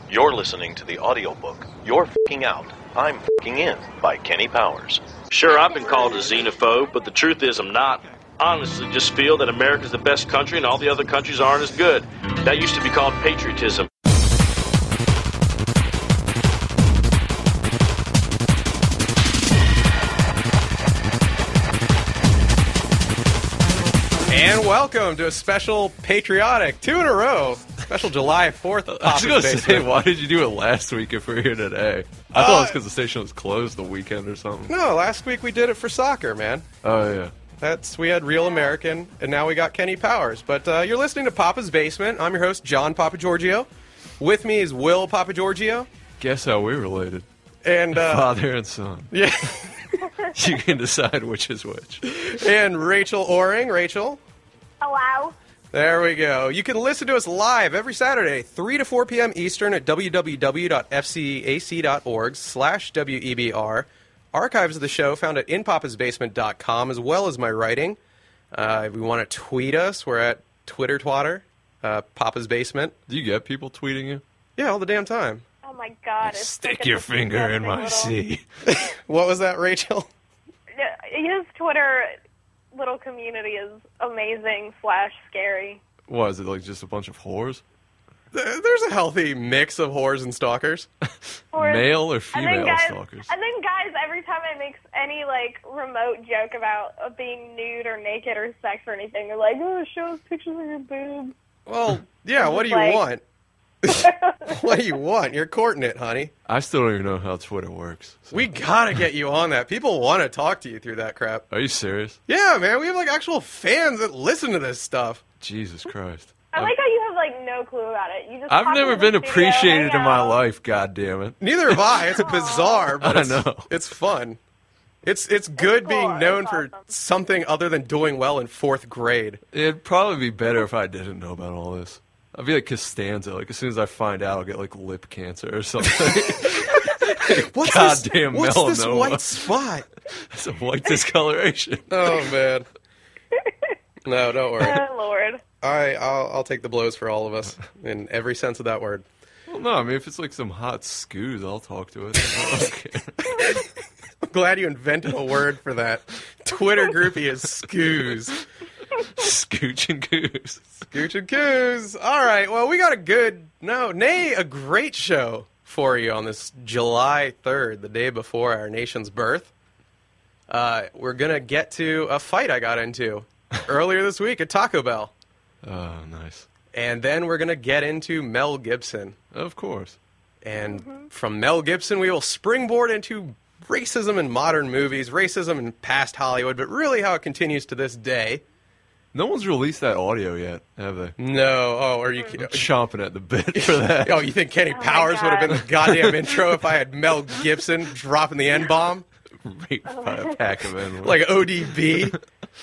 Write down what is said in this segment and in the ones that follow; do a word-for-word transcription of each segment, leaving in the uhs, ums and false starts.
You're listening to the audiobook, You're F***ing Out, I'm F***ing In, by Kenny Powers. Sure, I've been called a xenophobe, but the truth is I'm not. Honestly, just feel that America's the best country and all the other countries aren't as good. That used to be called patriotism. And welcome to a special patriotic, two in a row, special July fourth. I was going to say, why did you do it last week if we're here today? I thought uh, it was because the station was closed the weekend or something. No, last week we did it for soccer, man. Oh, yeah. That's We had Real American, and now we got Kenny Powers. But uh, you're listening to Papa's Basement. I'm your host, John Papagiorgio. With me is Will Papagiorgio. Guess how we're related. And uh, Father and son. Yeah. You can decide which is which. And Rachel Oring. Rachel. Hello. There we go. You can listen to us live every Saturday, three to four p.m. Eastern at www.fcac.org slash WEBR. Archives of the show found at in papas basement dot com, as well as my writing. Uh, if you want to tweet us, we're at Twitter Twatter, uh, Papa's Basement. Do you get people tweeting you? Yeah, all the damn time. Oh my God! It's Stick your finger in my sea. What was that, Rachel? His Twitter little community is amazing slash scary. What, is it like just a bunch of whores? There's a healthy mix of whores and stalkers. Whores. Male or female guys, stalkers? And then guys, every time I make any like remote joke about uh, being nude or naked or sex or anything, they're like, "Oh, show us pictures of your boobs." Well, yeah. What do you like... want? What do you want? You're courting it, honey. I still don't even know how Twitter works. So. We gotta get you on that. People want to talk to you through that crap. Are you serious? Yeah, man. We have like actual fans that listen to this stuff. Jesus Christ. I like how you have like no clue about it. You just I've pop never into been the studio, appreciated hang in my out. life, goddammit. Neither have I. It's bizarre, but I it's, know. it's fun. It's it's good cool. being known It's for awesome. something other than doing well in fourth grade. It'd probably be better if I didn't know about all this. I'd be like Costanza. Like, as soon as I find out, I'll get, like, lip cancer or something. What's Goddamn this, what's melanoma. this white spot? It's a white discoloration. Oh, man. No, don't worry. Oh Lord. I, I'll, I'll take the blows for all of us, in every sense of that word. Well, no, I mean, if it's like some hot scoos, I'll talk to it. I don't care. I'm glad you invented a word for that. Twitter groupie is scoos. Scooch and goose. Scooch and coos. All right, well, we got a good, no, nay, a great show for you on this July third, the day before our nation's birth. Uh, we're going to get to a fight I got into earlier this week at Taco Bell. Oh, nice. And then we're going to get into Mel Gibson. Of course. And Mm-hmm. from Mel Gibson, we will springboard into racism in modern movies, racism in past Hollywood, but really how it continues to this day. No one's released that audio yet, have they? No. Oh, are you I'm chomping at the bit for that. Oh, you think Kenny Oh my Powers would have been God. the goddamn intro if I had Mel Gibson dropping the N-bomb? Raped by a pack of N-words. Like O D B?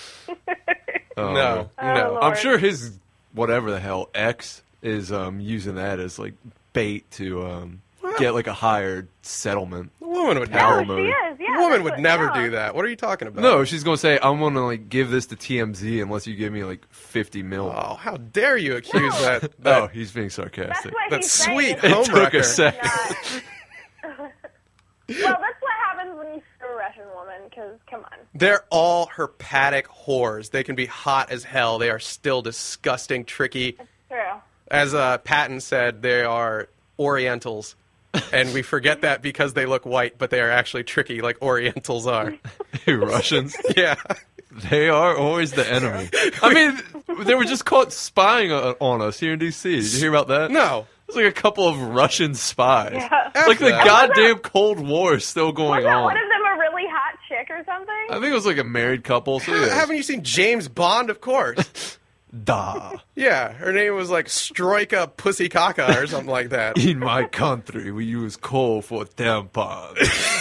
Oh, No. Oh, No. Lord. I'm sure his, whatever the hell, ex is um, using that as, like, bait to um, get, like, a higher settlement. A woman would Power never. No, she mode. is. Yeah, A woman that's would what- never yeah. do that. What are you talking about? No, she's going to say, I'm going to, like, give this to T M Z unless you give me, like, fifty mil. Oh, how dare you accuse No. that? Oh, that he's being That's sarcastic. what That's he's saying. sweet. It's It Homewrecker. took a second. not- well, that's what happens when you screw a Russian woman, because, come on. They're all herpatic whores. They can be hot as hell. They are still disgusting, tricky. True. As uh, Patton said, they are Orientals. And we forget that because they look white, but they are actually tricky like Orientals are. Russians. Yeah. They are always the enemy. I mean, they were just caught spying on on us here in D C. Did you hear about that? No. There's like a couple of Russian spies. Yeah. Like the F that. goddamn Cold War is still going Wasn't on. one of them a really hot chick or something? I think it was like a married couple. So yeah. Haven't you seen James Bond? Of course. Da. Yeah. Her name was like Stroika Pussy Caca or something like that. In my country, we use coal for tampons.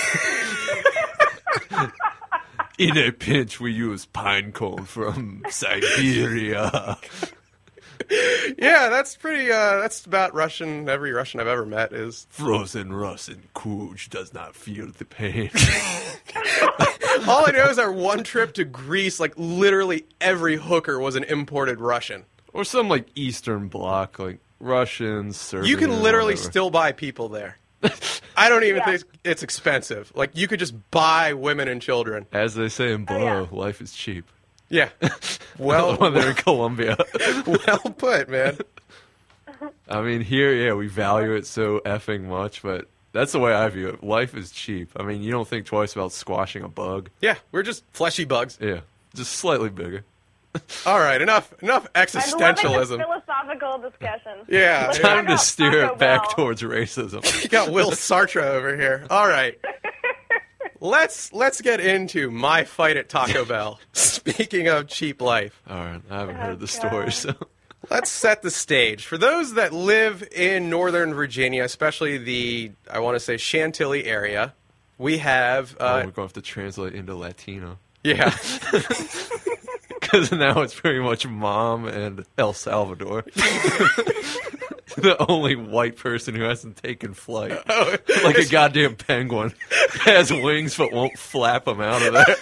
In a pinch, we use pine cone from Siberia. Yeah, that's pretty, uh, that's about Russian, every Russian I've ever met is. Frozen Russian Cooch does not feel the pain. All I know is our one trip to Greece, like literally every hooker was an imported Russian. Or some like Eastern Bloc, like Russians, Serbians. You can literally whatever. still buy people there. I don't even Yeah. think it's expensive. Like, you could just buy women and children. As they say in Blow, yeah. life is cheap. Yeah. Well, When they're in Colombia. well put, man. I mean, here, yeah, we value it so effing much, but that's the way I view it. Life is cheap. I mean, you don't think twice about squashing a bug. Yeah, we're just fleshy bugs. Yeah, just slightly bigger. All right, enough enough I'm loving existentialism. this philosophical discussion. Yeah, Let's yeah. talk Time to about steer Taco it back Bell. towards racism. You got Will Sartre over here. All right. Let's let's get into my fight at Taco Bell. Speaking of cheap life, All right, I haven't Oh, heard the God. story, so. let's set the stage. For those that live in Northern Virginia, especially the, I want to say, Chantilly area, we have, oh, uh, we're going to have to translate into Latino. yeah, Because now it's pretty much Mom and El Salvador. The only white person who hasn't taken flight. Oh, Like a goddamn penguin. Has wings but won't flap them out of there.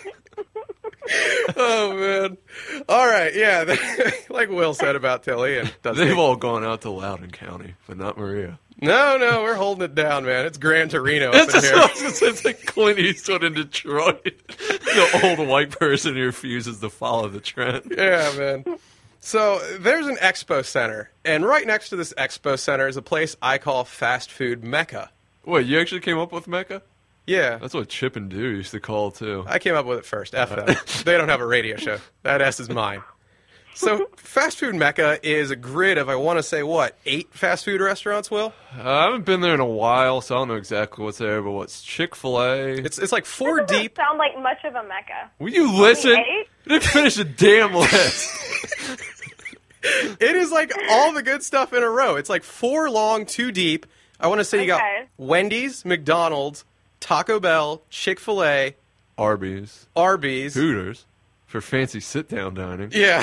oh man. All right, yeah, like Will said about Tilly, and does They've all gone out to Loudoun County, but not Maria. no, no, we're holding it down, man. It's Gran Torino up It's in here. just it's like Clint Eastwood in Detroit. The old white person who refuses to follow the trend. Yeah, man. So there's an expo center, and right next to this expo center is a place I call fast food Mecca. Wait, you actually came up with Mecca? Yeah, That's what Chip and Dew used to call it, too. I came up with it first. F them. They don't have a radio show. That S is mine. So fast food Mecca is a grid of, I want to say, what, eight fast food restaurants, Will? Uh, I haven't been there in a while, so I don't know exactly what's there, but what's Chick-fil-A? It's it's like four Doesn't deep. sound like much of a mecca. Will you listen? eight? You didn't finish the damn list. It is like all the good stuff in a row. It's like four long, two deep. I want to say you got Okay. Wendy's, McDonald's, Taco Bell, Chick-fil-A, Arby's. Arby's. Hooters. For fancy sit-down dining. Yeah.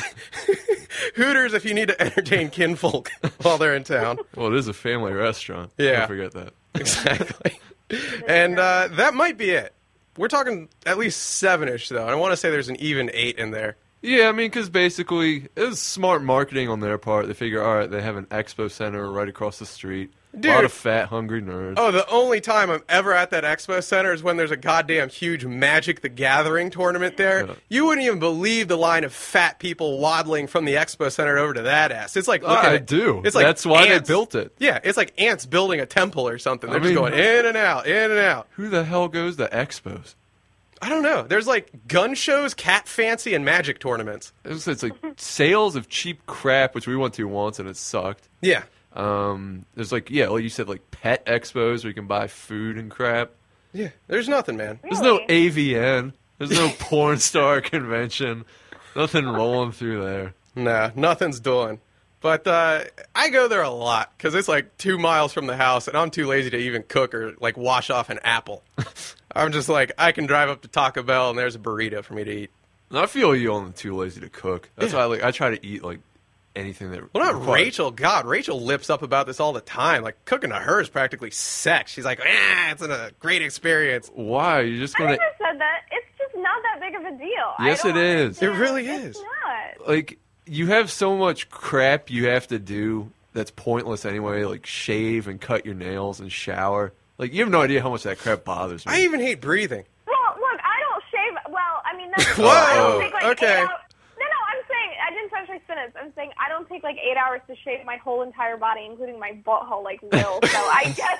Hooters if you need to entertain kinfolk while they're in town. Well, it is a family restaurant. Yeah. Don't forget that. Exactly. And uh, that might be it. We're talking at least seven-ish, though. And I want to say there's an even eight in there. Yeah, I mean, because basically, it was smart marketing on their part. They figure, all right, they have an expo center right across the street. Dude. A lot of fat, hungry nerds. Oh, the only time I'm ever at that expo center is when there's a goddamn huge Magic the Gathering tournament there. Yeah. You wouldn't even believe the line of fat people waddling from the expo center over to that ass. It's like looking I at, do. It's like That's why ants. they built it. Yeah, it's like ants building a temple or something. They're I just mean- going in and out, in and out. Who the hell goes to expos? I don't know. There's like gun shows, cat fancy, and magic tournaments. It's, it's like sales of cheap crap, which we went to once and it sucked. Yeah. Um, there's like, yeah, like you said, like pet expos where you can buy food and crap. Yeah. There's nothing, man. There's no Really? A V N. There's no porn star convention. Nothing rolling through there. Nah, nothing's doing. But uh, I go there a lot because it's like two miles from the house, and I'm too lazy to even cook or like wash off an apple. I'm just like, I can drive up to Taco Bell and there's a burrito for me to eat. And I feel you only too lazy to cook. That's Yeah. why I like. I try to eat like anything that. Well, not requires- Rachel. God, Rachel lips up about this all the time. Like, cooking to her is practically sex. She's like, ah, it's a great experience. Why? You're just I gonna never said that. It's just not that big of a deal. I Yes, don't it is. understand. It really It's is. not. like you have so much crap you have to do that's pointless anyway. Like shave and cut your nails and shower. Like you have no idea how much that crap bothers me. I even hate breathing. Well, look, I don't shave. Well, I mean, that's Whoa, I don't take like okay. eight hours. No, no, I'm saying I didn't finish my sentence. I'm saying I don't take like eight hours to shave my whole entire body, including my butthole, like Will. So I guess,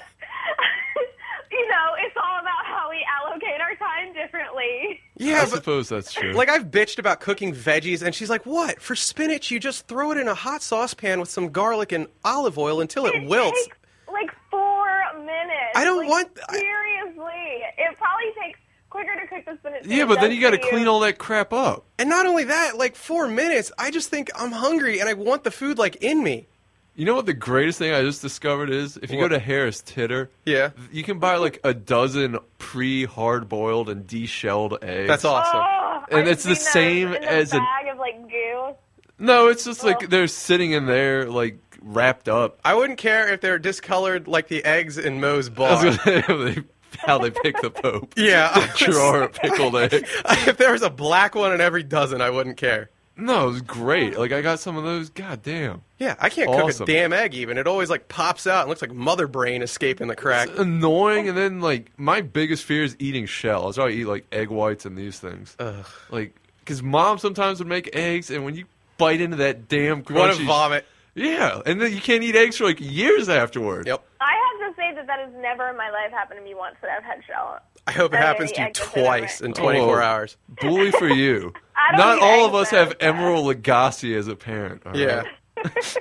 you know, it's all about how we allocate our time differently. Yeah, I but suppose that's true. like I've bitched about cooking veggies, and she's like, "What? For spinach, you just throw it in a hot saucepan with some garlic and olive oil until it, It wilts." takes like four minutes. I don't Like, want- I- Seriously, it probably takes quicker to cook the spinach. than yeah, it but then does you got to for clean all that crap up. And not only that, like four minutes, I just think I'm hungry and I want the food like in me. You know what the greatest thing I just discovered is? If you What? go to Harris Titter, Yeah. you can buy like a dozen pre-hard boiled and de-shelled eggs. That's awesome. Oh, And I've it's the seen those same in the as a- bag of like goo. No, it's just like Ugh. they're sitting in there like wrapped up. I wouldn't care if they're discolored like the eggs in Moe's I was bar. gonna say, they- how they pick the Pope. Yeah. Drawer of pickled eggs. If there was a black one in every dozen, I wouldn't care. No, it was great. Like, I got some of those. God damn. Yeah, I can't Awesome. cook a damn egg even. It always like pops out and looks like mother brain escaping the crack. It's annoying, and then, like, my biggest fear is eating shell. That's why I eat, like, egg whites and these things. Ugh. Like, because Mom sometimes would make eggs, and when you bite into that damn crunchy... Want to vomit. Yeah, and then you can't eat eggs for, like, years afterward. Yep. I have to say that that has never in my life happened to me once that I've had shell. I hope it That happens to you egg that's in it, twice right? in twenty-four Oh. hours. Bully for you. I don't Not eat all eggs of us that have bad. Emerald Lagasse as a parent. all Yeah. right?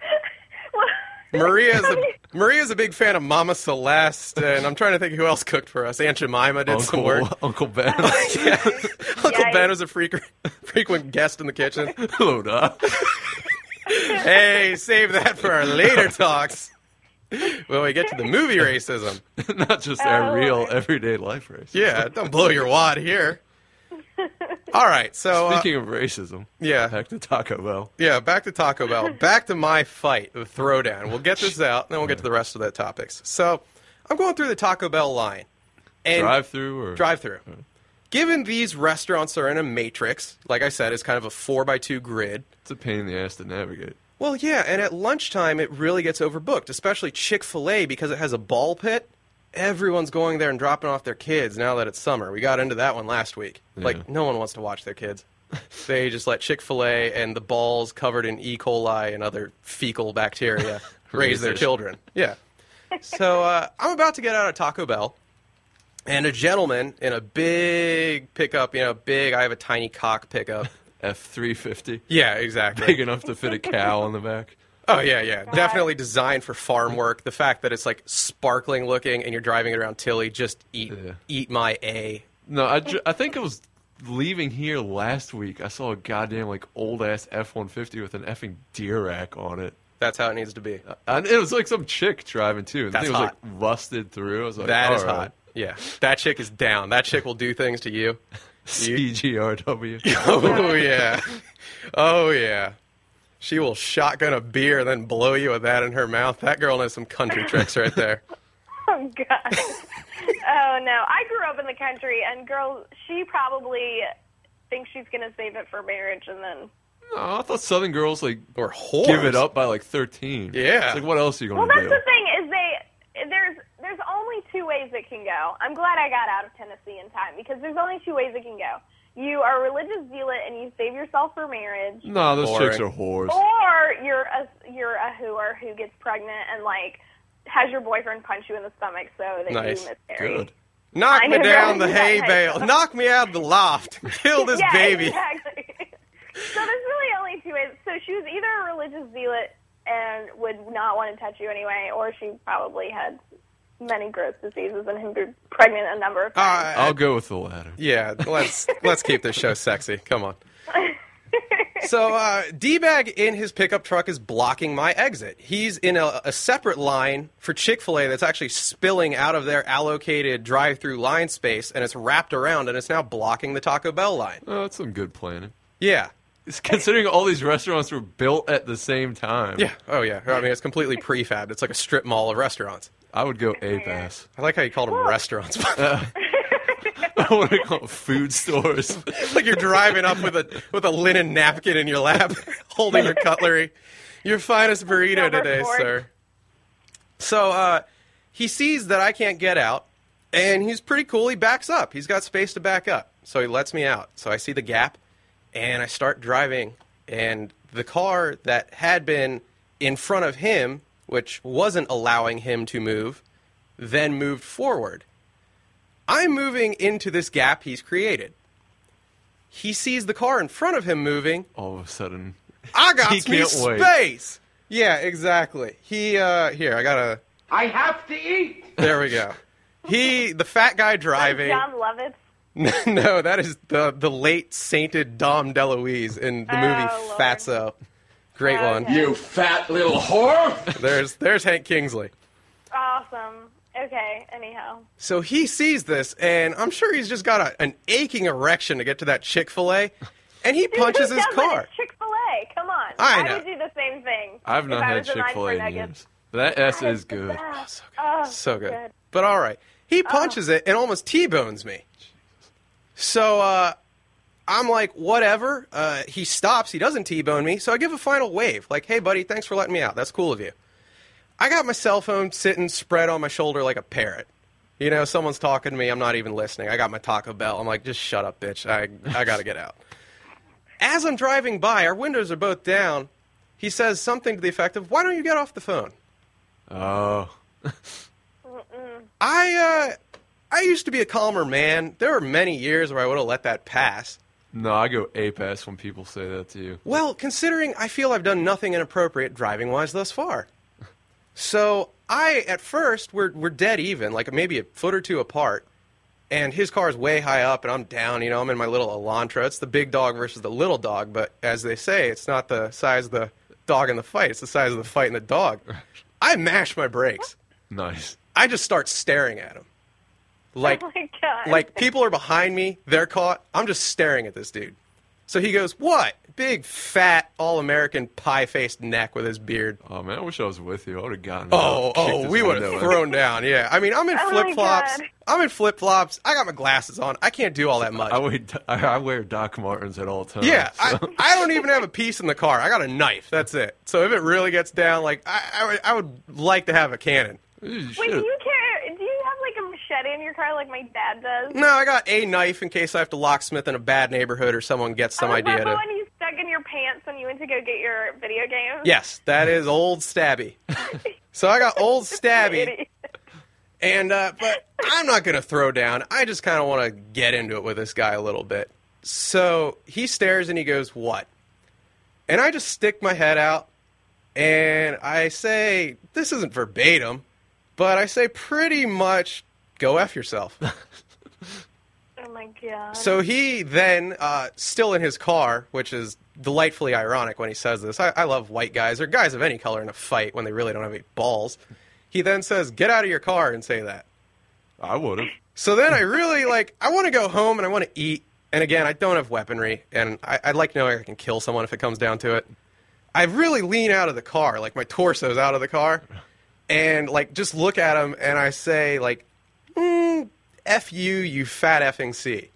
Maria's a Maria's a big fan of Mama Celeste, and I'm trying to think who else cooked for us. Aunt Jemima did some work. Uncle, Uncle Ben. Yeah. Uncle Yikes. Ben was a frequent frequent guest in the kitchen. Hello, Doc. Hey, save that for our later talks. When we get to the movie racism. Not just Oh, our real Lord. everyday life race. Yeah, don't blow your wad here. All right, so uh, Speaking of racism, yeah, back to Taco Bell. yeah, back to Taco Bell. Back to my fight, the throwdown. We'll get this out, and then we'll get to the rest of the topics. So, I'm going through the Taco Bell line. And Drive through or drive through. Given these restaurants are in a matrix, like I said, it's kind of a four by two grid. It's a pain in the ass to navigate. Well, yeah, and at lunchtime it really gets overbooked, especially Chick-fil-A because it has a ball pit. Everyone's going there and dropping off their kids now that it's summer. We got into that one last week. Yeah. Like, no one wants to watch their kids. They just let Chick-fil-A and the balls covered in E. coli and other fecal bacteria raise their Racist. children. Yeah. So uh, I'm about to get out of Taco Bell, and a gentleman in a big pickup, you know, big, I have a tiny cock pickup. F three fifty. Yeah, exactly. Big enough to fit a cow on the back. Oh, yeah, yeah. Definitely designed for farm work. The fact that it's, like, sparkling looking and you're driving it around Tilly, just eat Yeah. eat my A. No, I, ju- I think it was leaving here last week. I saw a goddamn, like, old-ass F one fifty with an effing deer rack on it. That's how it needs to be. And it was, like, some chick driving, too. The That's thing was, hot. like, rusted through. I was like, That is all right. hot. Yeah. That chick is down. That chick will do things to you. C G R W. Oh, yeah. Oh, yeah. She will shotgun a beer and then blow you with that in her mouth. That girl knows some country tricks right there. Oh, God. Oh, no. I grew up in the country, and girl, she probably thinks she's going to save it for marriage, and then... No, I thought Southern girls, like, Or whores. give it up by, like, thirteen. Yeah. It's like, what else are you Well, going to that's do? the thing, is they... There's there's only two ways it can go. I'm glad I got out of Tennessee in time, because there's only two ways it can go. You are a religious zealot, and you save yourself for marriage, No, those Boring. chicks are whores. or you're a, you're a hooer who gets pregnant and, like, has your boyfriend punch you in the stomach so that Nice. you miscarry. Good. Knock I me know, down the right? hay Yeah, bale. yeah. Knock me out of the loft. Kill this yeah, baby. Exactly. So there's really only two ways. So she was either a religious zealot and would not want to touch you anyway, or she probably had many gross diseases and had been pregnant a number of times. Uh, I'll go with the latter. Yeah, let's let's keep this show sexy. Come on. So, uh, D-Bag in his pickup truck is blocking my exit. He's in a, a separate line for Chick-fil-A that's actually spilling out of their allocated drive-through line space, and it's wrapped around, and it's now blocking the Taco Bell line. Oh, that's some good planning. Yeah. It's considering all these restaurants were built at the same time. Yeah. Oh, yeah. I mean, it's completely prefab. It's like a strip mall of restaurants. I would go ape-ass. I like how you called them restaurants. I want to call them food stores. Like you're driving up with a with a linen napkin in your lap, holding your cutlery. Your finest burrito Silver today, fork. sir. So uh, he sees that I can't get out, and he's pretty cool. He backs up. He's got space to back up, so he lets me out. So I see the gap, and I start driving, and the car that had been in front of him, which wasn't allowing him to move, then moved forward. I'm moving into this gap he's created. He sees the car in front of him moving. All of a sudden, I got He me can't wait. space. Yeah, exactly. He uh here, I gotta I have to eat. there we go. He the fat guy driving. John Lovitz. No, that is the the late sainted Dom DeLuise in the movie Oh, Lord. Fatso. Great Okay. one. You fat little whore. There's there's Hank Kingsley. Awesome. Okay, anyhow. So he sees this, and I'm sure he's just got a, an aching erection to get to that Chick-fil-A, and he punches Who his doesn't? car. It's Chick-fil-A. Come on. I know. would do the same thing. I've if not I had was in line Chick-fil-A for in nuggets. years. That S That is the good. best. So good. Oh, So good. But all right. He punches it and almost T-bones me. So uh, I'm like, whatever. Uh, he stops. He doesn't T-bone me. So I give a final wave. Like, hey, buddy, thanks for letting me out. That's cool of you. I got my cell phone sitting spread on my shoulder like a parrot. You know, someone's talking to me. I'm not even listening. I got my Taco Bell. I'm like, just shut up, bitch. I, I got to get out. As I'm driving by, our windows are both down. He says something to the effect of, why don't you get off the phone? Oh. I, uh, I used to be a calmer man. There were many years where I would have let that pass. No, I go ape-ass when people say that to you. Well, considering I feel I've done nothing inappropriate driving-wise thus far. So I, at first, we're, we're dead even, like maybe a foot or two apart. And his car's way high up, and I'm down. You know, I'm in my little Elantra. It's the big dog versus the little dog. But as they say, it's not the size of the dog in the fight. It's the size of the fight in the dog. I mash my brakes. Nice. I just start staring at him. Like, Oh my God. like people are behind me. They're caught. I'm just staring at this dude. So he goes, what? Big, fat, all-American, pie-faced neck with his beard. Oh, man, I wish I was with you. I would have gotten Oh, out, kicked oh, his we would window have in. thrown down, yeah. I mean, I'm in Oh my flip-flops. God. I'm in flip-flops. I got my glasses on. I can't do all that much. I, wear, I, I wear Doc Martens at all times. Yeah, I, so- I don't even have a piece in the car. I got a knife. That's it. So if it really gets down, like, I, I, would, I would like to have a cannon. You Wait, should- do you carry? Do you have like a machete in your car like my dad does? No, I got a knife in case I have to locksmith in a bad neighborhood or someone gets some oh, idea is that to... the one you stuck in your pants when you went to go get your video games? Yes, that is old Stabby. So I got old Stabby, Idiot. and uh, but I'm not gonna throw down. I just kind of want to get into it with this guy a little bit. So he stares and he goes, "What?" And I just stick my head out, and I say, "This isn't verbatim, but I say pretty much, go F yourself." Oh my God. So he then, uh, still in his car, which is delightfully ironic when he says this. I, I love white guys, or guys of any color in a fight when they really don't have any balls. He then says, get out of your car and say that. I would have. So then I really, like, I want to go home and I want to eat. And again, I don't have weaponry, and I, I'd like to know I can kill someone if it comes down to it. I really lean out of the car, like my torso's out of the car, and, like, just look at him, and I say, like, mm, F you, you fat effing C.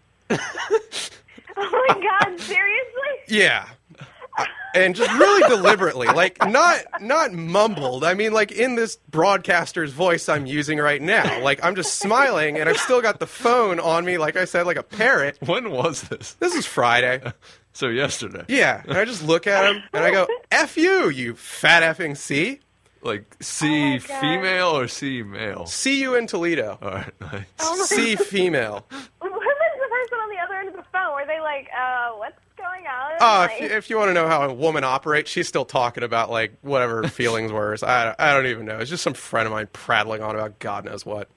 Oh my God! Seriously? Yeah. And just really deliberately, like not not mumbled. I mean, like in this broadcaster's voice I'm using right now. Like I'm just smiling, and I've still got the phone on me, like I said, like a parrot. When was this? This is Friday. So yesterday. Yeah, and I just look at him and I go, "F you, you fat effing C." Like Oh C my God. female or C male? See you in Toledo. All right, nice. Oh my C female. Who was the person on the other end of the phone? Were they like, uh, what's going on? Oh, Like- if you, if you want to know how a woman operates, she's still talking about like whatever her feelings were. So I I don't even know. It's just some friend of mine prattling on about God knows what.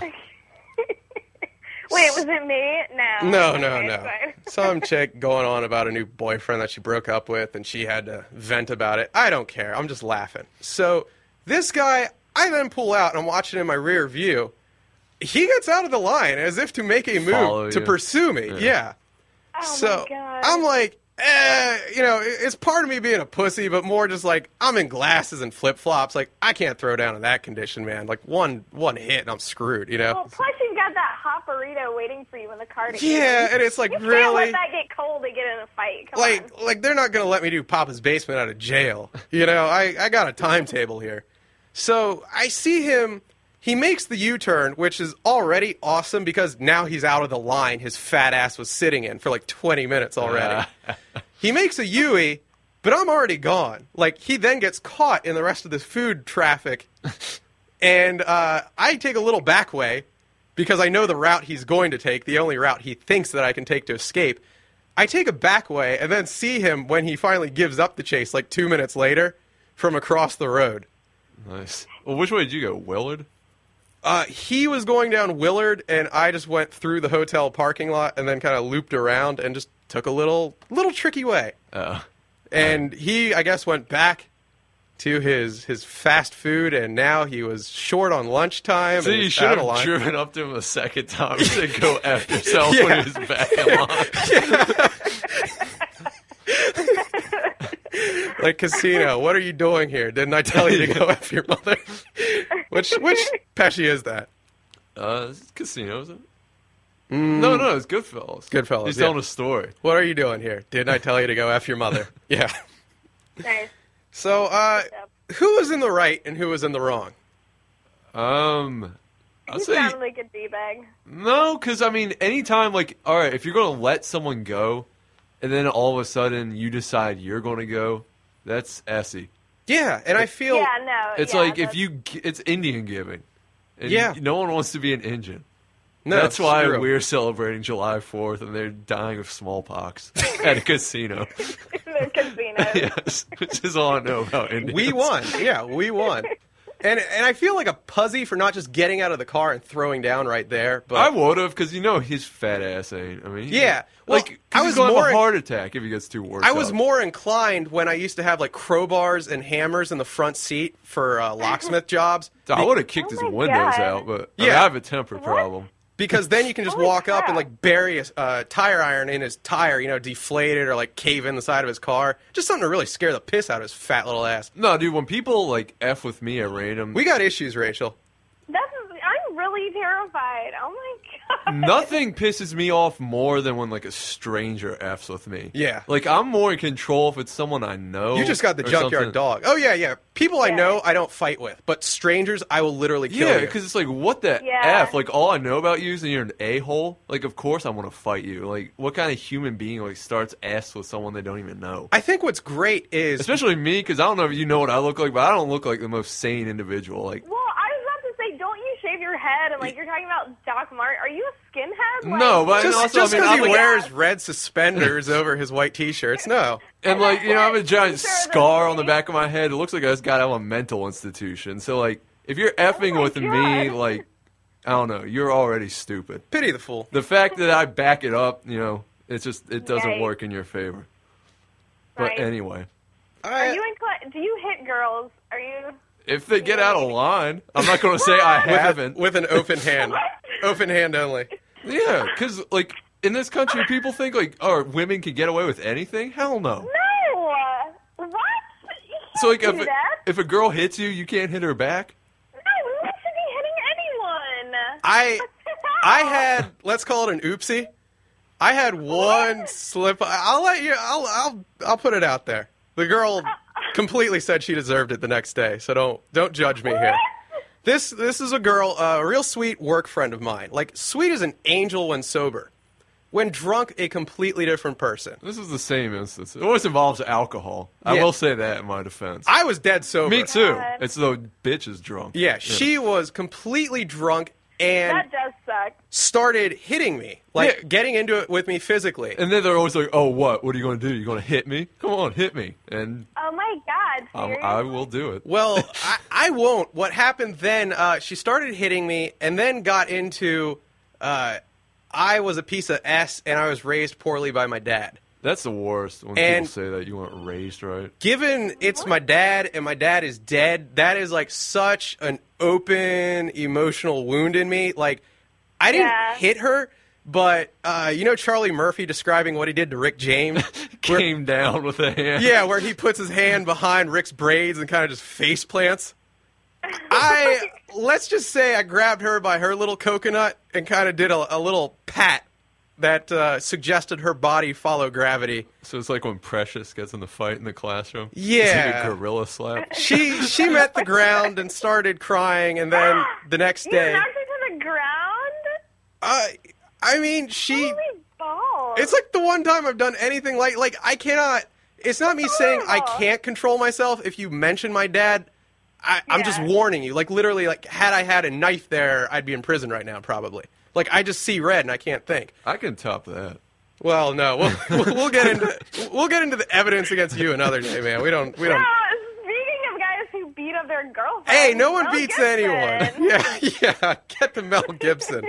Wait, was it me? No. No, no, Okay, no. fine. Some chick going on about a new boyfriend that she broke up with, and she had to vent about it. I don't care. I'm just laughing. So this guy, I then pull out, and I'm watching in my rear view. He gets out of the line as if to make a move Follow to you. pursue me. Yeah. Yeah. Oh So my God. I'm like, eh, you know, it- it's part of me being a pussy, but more just like I'm in glasses and flip flops. Like I can't throw down in that condition, man. Like one one hit and I'm screwed. You know. Well, plus you've got that hot burrito waiting for you in the car to eat. Yeah, and it's like You can't really. let that get cold to get in a fight. Come like on. like they're not gonna let me do Papa's Basement out of jail. You know, I, I got a timetable here. So I see him, he makes the U-turn, which is already awesome because now he's out of the line his fat ass was sitting in for like twenty minutes already. He makes a U-ey, but I'm already gone. Like he then gets caught in the rest of this food traffic, and uh, I take a little back way because I know the route he's going to take, the only route he thinks that I can take to escape. I take a back way and then see him when he finally gives up the chase like two minutes later from across the road. Nice. Well, which way did you go? Willard? Uh, he was going down Willard, and I just went through the hotel parking lot and then kind of looped around and just took a little little tricky way. Uh, And he, I guess, went back to his his fast food, and now he was short on lunchtime. so and you he's should out of have line. driven up to him a second time and said, go F yourself Yeah. when he was back in line. Like Casino, what are you doing here? Didn't I tell you to go F your mother? which which Pesci is that? Uh, it's casino, isn't it? No, no, it's Goodfellas. Goodfellas, He's yeah. telling a story. What are you doing here? Didn't I tell you to go F your mother? Yeah. Nice. So, uh, Yep. who was in the right and who was in the wrong? Um, I'd You say sound like a d-bag. no, because I mean, anytime like, all right, if you're gonna let someone go, and then all of a sudden you decide you're gonna go, that's essy. Yeah, and I feel Yeah, no. It's yeah, like if that's- you, gi- it's Indian giving. And Yeah. no one wants to be an Indian. no, That's why screw 'em. we're celebrating July fourth, and they're dying of smallpox at a casino. the casino. Yes, which is all I know about Indians. We won. Yeah, we won. And and I feel like a pussy for not just getting out of the car and throwing down right there. But I would have, because you know his fat ass ain't. I mean, he- Yeah, well, like I I was was going to more- have a heart attack if he gets too worked I was up. more inclined when I used to have like crowbars and hammers in the front seat for uh, locksmith jobs. I would have kicked Oh his my windows God. out, but I, mean, Yeah. I have a temper problem. Because then you can just Holy walk up and crap. like bury a uh, tire iron in his tire, you know, deflate it or like cave in the side of his car. Just something to really scare the piss out of his fat little ass. No, dude, when people like f with me at random, We got issues, Rachel. That's, I'm really terrified. Oh my god. nothing pisses me off more than when like a stranger f's with me. Yeah. like I'm more in control if it's someone I know. You just got the or junkyard something. dog. Oh yeah, yeah. People I Yeah. know I don't fight with, but strangers I will literally kill Yeah, you. because it's like, what the Yeah. f? Like, all I know about you is that you're an a hole. Like, of course I want to fight you. Like, what kind of human being like starts ass with someone they don't even know? I think what's great is Especially me, because I don't know if you know what I look like, but I don't look like the most sane individual. Like, Well, I was about to say, don't you shave your head? And like, you're talking about Doc Martin. Are you a skinhead? Like, No, but- just also, I just mean, because I'm he like- wears red suspenders over his white t-shirts. No. and like, you know, I have a giant Sure, that's scar on the me. back of my head. It looks like I just got out of a mental institution. So like, if you're effing Oh my with me, God. like, I don't know, you're already stupid. Pity the fool. The fact that I back it up, you know, it's just it doesn't Right. work in your favor. But Right. anyway. Are you inclined? Do you hit girls? Are you? If they get out of line, I'm not going to say I with, a- haven't. with an open hand. Open hand only. Yeah, because, like, in this country, people think, like, oh, women can get away with anything? Hell no. No. What? So, like, You if, do that? if a girl hits you, you can't hit her back? No, we should be hitting anyone. I I had, let's call it an oopsie. I had one slip. I'll let you. I'll I'll I'll put it out there. The girl completely said she deserved it the next day. So don't don't judge me here. This this is a girl, uh, a real sweet work friend of mine. Like sweet as an angel when sober. When drunk, a completely different person. This is the same instance. It always involves alcohol. I Yeah. will say that in my defense. I was dead sober. Me too. God. It's the bitch is drunk. Yeah, she was completely drunk and That does suck. started hitting me, like Yeah. getting into it with me physically. And then they're always like, oh, what? What are you going to do? You going to hit me? Come on, hit me. And Oh my god. um, Seriously? I will do it. Well, I, I won't. What happened then, uh, she started hitting me and then got into, uh, I was a piece of S and I was raised poorly by my dad. That's the worst when And- people say that you weren't raised right. Given it's my dad and my dad is dead, that is like such an open emotional wound in me. Like, I didn't Yeah. hit her, but uh, you know Charlie Murphy describing what he did to Rick James? Where- Came down with a hand. Yeah, where he puts his hand behind Rick's braids and kind of just face plants. I let's just say I grabbed her by her little coconut and kind of did a, a little pat that uh, suggested her body follow gravity. So it's like when Precious gets in the fight in the classroom. Yeah. It's like a gorilla slap. She she met the ground and started crying, and then the next You day, knocked her to the ground? uh, I mean, she. Holy balls. It's like the one time I've done anything like like I cannot. It's not me saying I horrible. can't control myself. If you mention my dad, I, I'm just Yeah. warning you. Like literally, like had I had a knife there, I'd be in prison right now probably. Like I just see red and I can't think. I can top that. Well, no, we'll we'll, we'll get into we'll get into the evidence against you another day, man. We don't we don't. Wow, speaking of guys who beat up their girlfriends. Hey, no one Mel beats Gibson. anyone. Yeah, yeah. Get the Mel Gibson.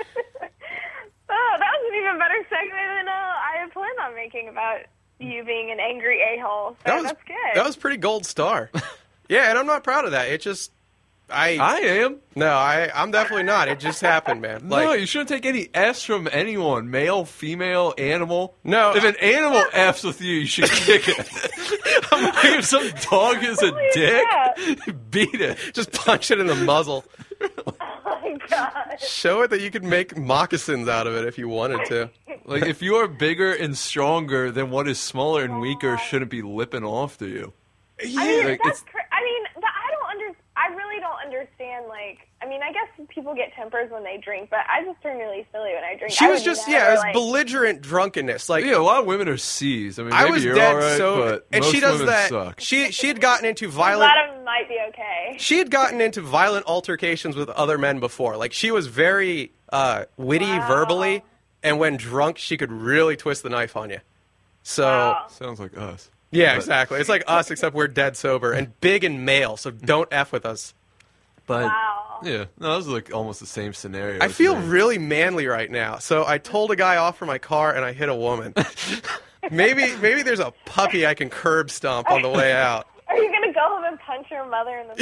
Oh, that was an even better segment than uh, I had planned on making about you being an angry a-hole. So That was that's good. that was pretty gold star. Yeah, and I'm not proud of that. It just I I am. no, I I'm definitely not. It just happened, man. no, Like you shouldn't take any F's from anyone. Male, female, animal. No, If an I- animal F's with you, you should kick it. I'm like, if some dog is a Holy dick, crap. beat it. just punch it in the muzzle. my god. Show it that you could make moccasins out of it if you wanted to. Like, if you are bigger and stronger, then what is smaller and weaker shouldn't be lipping off to you. I mean, Like, that's it's- cra- I mean, th- I don't under- I really don't understand, like, I mean, I guess people get tempers when they drink, but I just turn really silly when I drink. She I was would just, never, yeah, it was like, belligerent drunkenness. Like, Yeah, a lot of women are C's. I mean, I maybe was you're dead all right, sober, but and most she does women that. suck. She she had gotten into I'm violent. glad I might be okay. She had gotten into violent altercations with other men before. Like, she was very uh, witty Wow. verbally, and when drunk, she could really twist the knife on you. So, Wow. Sounds like us. yeah, But- exactly. It's like us, except we're dead sober and big and male. So don't f with us. But Wow. yeah, no, that was like almost the same scenario. I as feel me. really manly right now. So I told a guy off for my car, and I hit a woman. maybe maybe there's a puppy I can curb stomp on the way out. Are you going to go home and punch your mother in the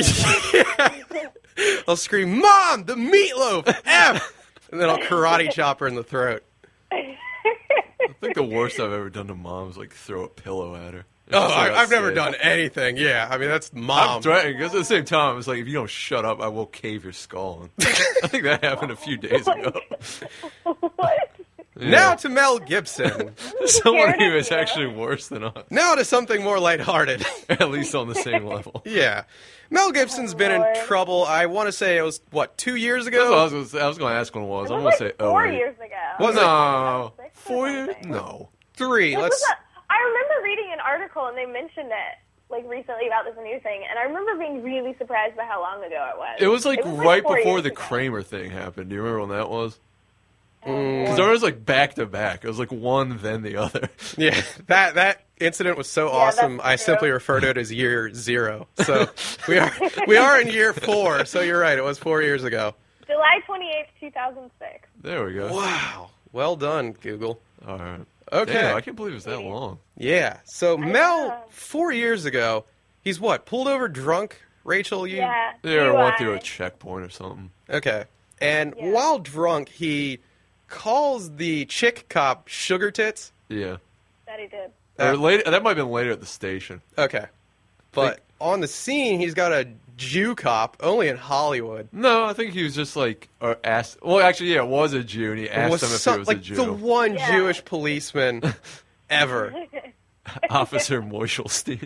face? I'll scream, "Mom, the meatloaf, F!" And then I'll karate chop her in the throat. I think the worst I've ever done to mom is like throw a pillow at her. It's Oh, just like I, I've never said. done anything. Yeah, I mean, that's I'm mom. threatening because at the same time, it's like if you don't shut up, I will cave your skull. in. I think that happened a few days ago. What? Yeah. Now to Mel Gibson. someone scared who of is you. actually worse than us, Now to something more lighthearted. at least on the same level. Yeah. Mel Gibson's been in Lord. trouble. I want to say it was, what, two years That's what I ago? was, gonna say. I was going to ask when it was. It I'm was going like to say four oh eight. years ago. Was it? No, Six or four years? something. No. Three. This Let's. was a, I remember reading an article and they mentioned it like recently about this new thing, and I remember being really surprised by how long ago it was. It was like It was, like, right four before years the ago. Kramer thing happened. Do you remember when that was? Mm. Because there was like back to back. It was like one then the other. Yeah, that that incident was so Yeah, awesome. that's I true. simply refer to it as year zero. So we are we are in year four. So you're right. It was four years ago. July twenty-eighth, two thousand six. There we go. Wow. Well done, Google. All right. Okay. Damn, I can't believe it was that Maybe. long. Yeah. So know. Mel, four years ago, he's what? Pulled over drunk. Rachel, you. Yeah. They went D U I. through a checkpoint or something. Okay. And Yeah. while drunk, he calls the chick cop sugar tits. Yeah. That he did. Uh, or later, that might have been later at the station. Okay. But on the scene, he's got a Jew cop, only in Hollywood. No, I think he was just like, or asked. Well, actually, yeah, it was a Jew, and he asked Was him if some- he was like a Jew. the one Yeah. Jewish policeman ever. Officer Moishelstein.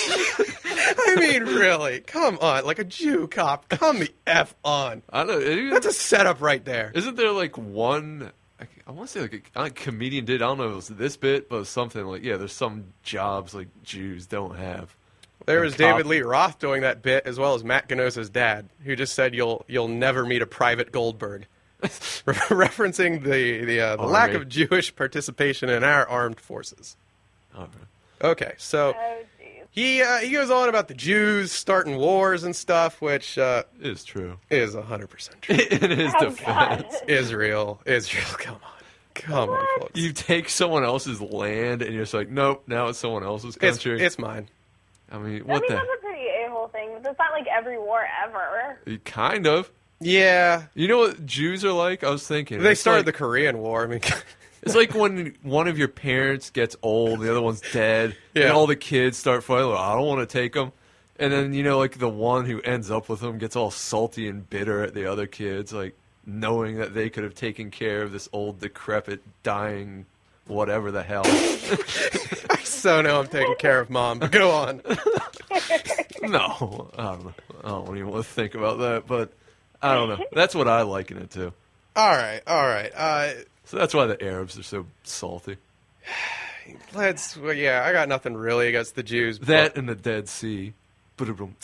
I mean, really, come on, like a Jew cop, come the f on. I don't know. it- That's a setup right there. Isn't there like one? I, I want to say like a, a comedian did. I don't know if it was this bit, but something like yeah. There's some jobs like Jews don't have. There a was cop. David Lee Roth doing that bit, as well as Matt Ganosa's dad, who just said you'll you'll never meet a Private Goldberg, referencing the the, uh, the lack Army. of Jewish participation in our armed forces. All right. Okay, so Oh, jeez. he uh, he goes on about the Jews starting wars and stuff, which uh, It is true. is one hundred percent true. In his Oh, defense, God. Israel, Israel, come on. Come on, folks. you take someone else's land and you're just like, nope, now it's someone else's It's, country. it's mine. I mean, I what mean, the? that's a pretty a-hole thing, but that's not like every war ever. Kind of. Yeah. You know what Jews are like? I was thinking. They It's started like, the Korean War. I mean, It's like when one of your parents gets old, the other one's dead, Yeah. and all the kids start fighting. Like, I don't want to take them. And then, you know, like the one who ends up with them gets all salty and bitter at the other kids, like knowing that they could have taken care of this old, decrepit, dying, whatever the hell. I so know I'm taking care of mom, but go on. No, I don't know. I don't even want to think about that, but I don't know. That's what I liken it to. All right, all right. Uh, So that's why the Arabs are so salty. let's, well, yeah, I got nothing really against the Jews. but- That and the Dead Sea. Ba-da-boom.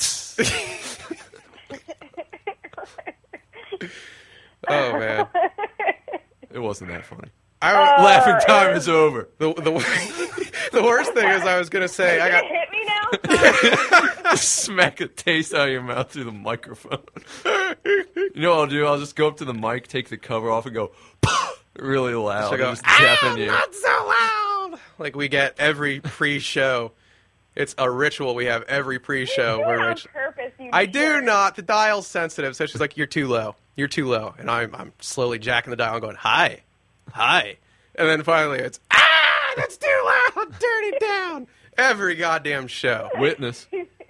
Oh, man. It wasn't that funny. I, Uh, Laughing time is over. the, the, the worst thing is I was going to say, I You're got, gonna hit me now? Smack a taste out of your mouth through the microphone. You know what I'll do? I'll just go up to the mic, take the cover off, and go really loud. So I go, and just deafen "I'm you. not so loud!" Like we get every pre-show. It's a ritual we have every pre-show. You do where it on Rachel- purpose, you I do jerk. not. The dial's sensitive, so she's like, "You're too low. You're too low." And I'm, I'm slowly jacking the dial and going, "Hi, hi," and then finally it's, "Ah, that's too loud. Turn it down." Every goddamn show. Witness.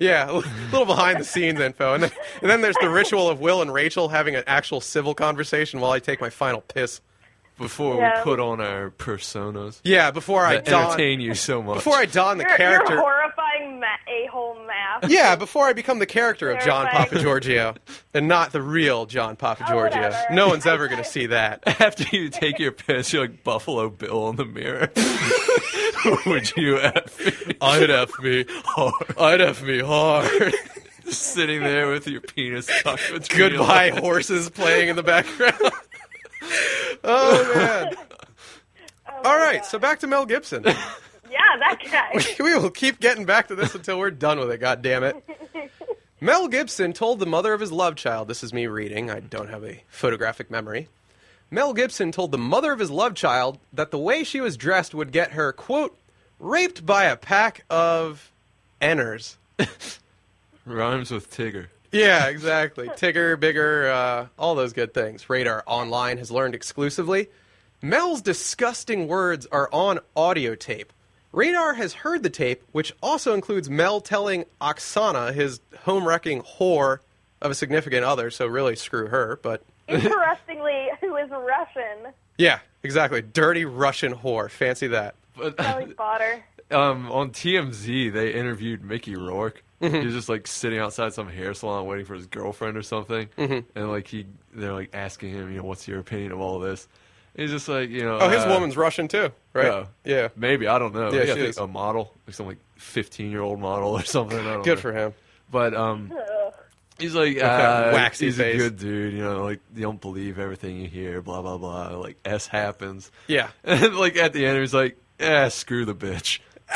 Yeah, a little behind the scenes info. And then, and then there's the ritual of Will and Rachel having an actual civil conversation while I take my final piss. Before Yeah. we put on our personas Yeah, before I that don entertain you so much. before I don the You're, character. you're horrifying ma- a-hole math. Yeah, before I become the character of John Terrifying. Papagiorgio and not the real John Papagiorgio. Oh, whatever. No one's ever going to see that. After you take your piss, you're like Buffalo Bill in the mirror. Would you F me? I'd F me. I'd F me hard. Sitting there with your penis tucked between your Goodbye, legs. horses playing in the background. Oh, man. Oh, All my right, God. so back to Mel Gibson. Yeah, that guy. We will keep getting back to this until we're done with it, God damn it. Mel Gibson told the mother of his love child, this is me reading, I don't have a photographic memory. Mel Gibson told the mother of his love child that the way she was dressed would get her, quote, raped by a pack of Enners. Rhymes with Tigger. Yeah, exactly. Tigger, bigger, uh, all those good things. Radar Online has learned exclusively. Mel's disgusting words are on audio tape. Radar has heard the tape, which also includes Mel telling Oksana, his home-wrecking whore of a significant other, so really screw her, but... Interestingly, who is Russian. Yeah, exactly. Dirty Russian whore. Fancy that. But Kelly Potter. um, on T M Z, they interviewed Mickey Rourke. Mm-hmm. He was just like sitting outside some hair salon waiting for his girlfriend or something, Mm-hmm. and like he, they're like asking him, you know, what's your opinion of all this? He's just like, you know, Oh, his uh, woman's Russian, too, right? yeah. Yeah. Maybe, I don't know. Yeah, Like, she I think is. a model, like some like fifteen-year-old model or something. I don't Good know. for him. But um, Ugh. he's like, that uh, waxy he's face. a good dude. You know, like you don't believe everything you hear. Blah blah blah. Like S happens. Yeah. And like at the end, he's like, "Eh, screw the bitch."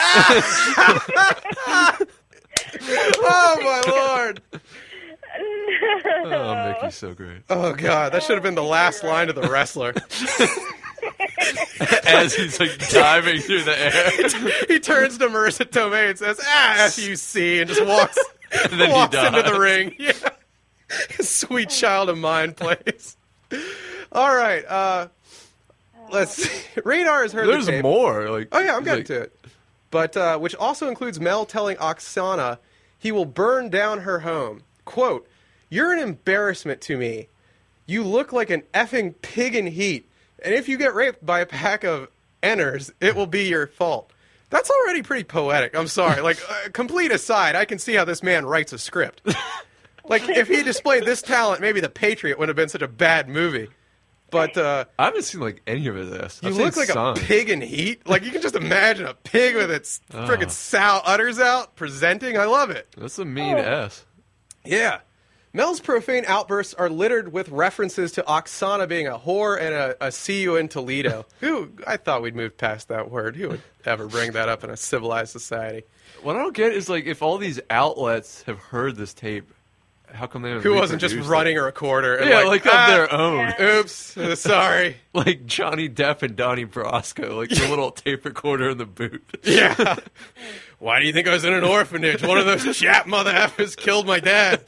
Oh, my Lord. Oh, Mickey's so great. Oh, God. That should have been the last line of the wrestler. As he's like diving through the air, He turns to Marissa Tomei and says, ah, F U C, and just walks, and then walks he into dies. the ring. Yeah. Sweet child of mine plays. All right. Uh, let's see. Radar has heard There's the tape. more. Like, Oh, yeah, I'm getting like, to it. But, uh, which also includes Mel telling Oksana he will burn down her home. Quote, you're an embarrassment to me. You look like an effing pig in heat. And if you get raped by a pack of Enners, it will be your fault. That's already pretty poetic. I'm sorry. Like, uh, complete aside, I can see how this man writes a script. Like, if he displayed this talent, maybe The Patriot wouldn't have been such a bad movie. But, uh... I haven't seen like any of his ass. You I've look seen like some. a pig in heat. Like, you can just imagine a pig with its Oh. frickin' sow udders out, presenting. I love it. That's a mean ass. Yeah. Mel's profane outbursts are littered with references to Oksana being a whore and a, a see you in Toledo. Who, I thought we'd moved past that word. Who would ever bring that up in a civilized society? What I don't get is like if all these outlets have heard this tape, how come they haven't Who wasn't just reproduced running it? a recorder? And Yeah, like, like, ah, of their own. Yeah. Oops, uh, sorry. Like Johnny Depp and Donnie Brasco, like the little tape recorder in the boot. Yeah. Why do you think I was in an orphanage? One of those chap mother effers killed my dad.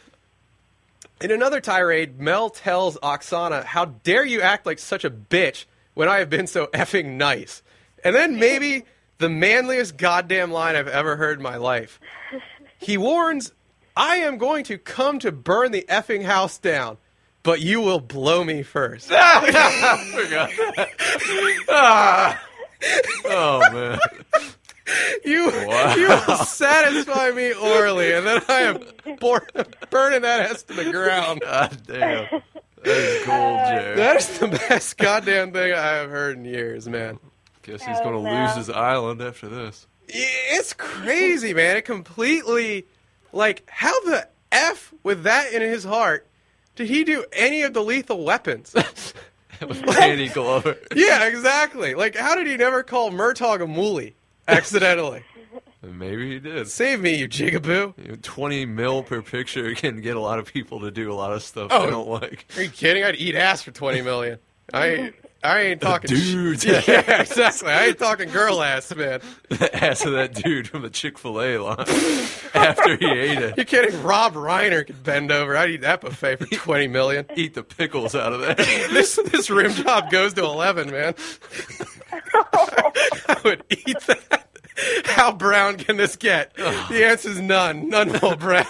In another tirade, Mel tells Oksana, how dare you act like such a bitch when I have been so effing nice? And then maybe the manliest goddamn line I've ever heard in my life. He warns, I am going to come to burn the effing house down, but you will blow me first. I forgot that. Ah. Oh man. You, Wow. you will satisfy me orally, and then I am bor- burning that ass to the ground. God damn. That is gold, Jared. That is the best goddamn thing I have heard in years, man. Guess he's Oh, gonna no. lose his island after this. It's crazy, man. It completely, like, how the F with that in his heart did he do any of the Lethal Weapons? With Danny Glover. Yeah, exactly. Like, how did he never call Murtaugh a moolie accidentally? Maybe he did. Save me, you jigaboo. You know, twenty mil per picture can get a lot of people to do a lot of stuff Oh. they don't like. Are you kidding? I'd eat ass for twenty million. I ain't, I ain't talking dudes. Sh- yeah, exactly. I ain't talking girl ass, man. The ass of that dude from the Chick-fil-A line after he ate it. You kidding? Rob Reiner could bend over. I'd eat that buffet for twenty million. Eat the pickles out of that. This this rim job goes to eleven, man. I would eat that. How brown can this get? The answer is none. None will brown.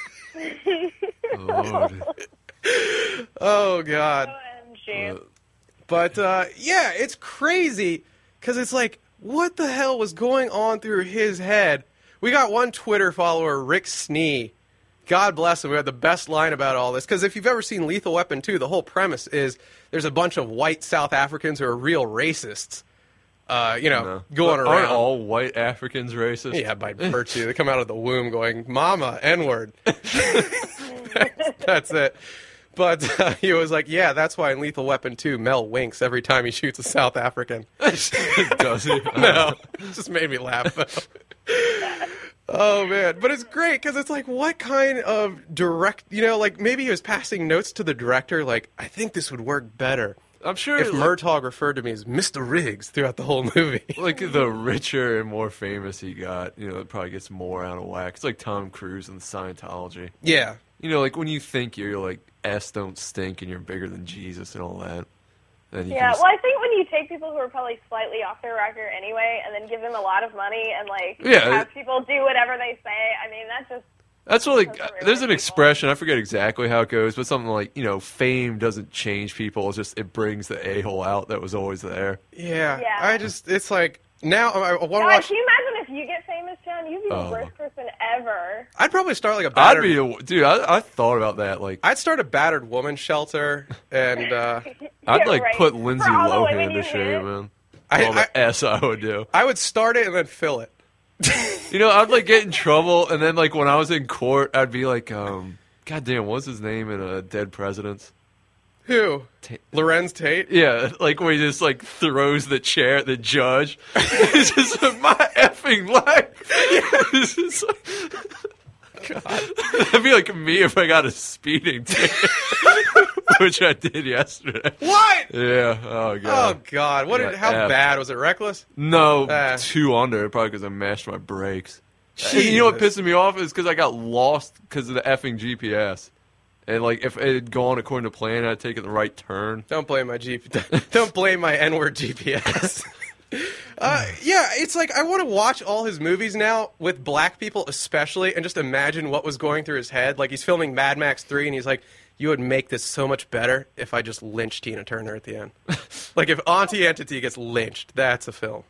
Lord. Oh, God. O M G. But, uh, yeah, it's crazy because it's like, what the hell was going on through his head? We got one Twitter follower, Rick Snee. God bless him. We had the best line about all this. Because if you've ever seen Lethal Weapon two, the whole premise is there's a bunch of white South Africans who are real racists, uh, you know, No. going But around. Aren't all white Africans racist? Yeah, by virtue. They come out of the womb going, Mama, N-word. That's it. But uh, he was like, yeah, that's why in Lethal Weapon two, Mel winks every time he shoots a South African. Does he? No, it just made me laugh, though. Oh, man. But it's great because it's like, what kind of direct, you know, like maybe he was passing notes to the director, like, I think this would work better I'm sure if like, Murtaugh referred to me as Mister Riggs throughout the whole movie. like the richer and more famous he got, you know, it probably gets more out of whack. It's like Tom Cruise and Scientology. Yeah. You know, like when you think you're like S don't stink and you're bigger than Jesus and all that. Then you Yeah, can just, well, I think when you take people who are probably slightly off their rocker anyway, and then give them a lot of money and like Yeah. have people do whatever they say, I mean, that's just that's what like Doesn't really there's an people. expression, I forget exactly how it goes, but something like, you know, fame doesn't change people, it's just it brings the a-hole out that was always there. Yeah. Yeah. I just, it's like, now I, I want to God, watch. can you imagine if you get famous, John? You'd be Oh. the worst person ever. I'd probably start like a I'd battered. be a, dude, I, I thought about that. Like I'd start a battered woman shelter, and uh, I'd Yeah, like right. put Lindsay For all the Lohan women to you shame, hit. man. I, All I, the S I would do. I would start it and then fill it. You know, I'd like get in trouble, and then like when I was in court, I'd be like, um, God damn, what's his name in uh, Dead Presidents? Who? Ta- Lorenz Tate? Yeah, like when he just like throws the chair at the judge. It's just like, my effing life. It's just like, God. That'd be like me if I got a speeding ticket, which I did yesterday. What? Yeah. Oh Oh god. God! What? Yeah, Did, how F. bad was it? Reckless? No, Ah. two under. Probably because I mashed my brakes. And you know what Jesus. pissed me off is because I got lost because of the effing G P S. And like if it had gone according to plan, I'd taken the right turn. Don't blame my G P. Don't blame my N-word G P S. uh, yeah, it's like I want to watch all his movies now with black people, especially, and just imagine what was going through his head. Like he's filming Mad Max three, and he's like, "You would make this so much better if I just lynched Tina Turner at the end." Like if Auntie Entity gets lynched, that's a film.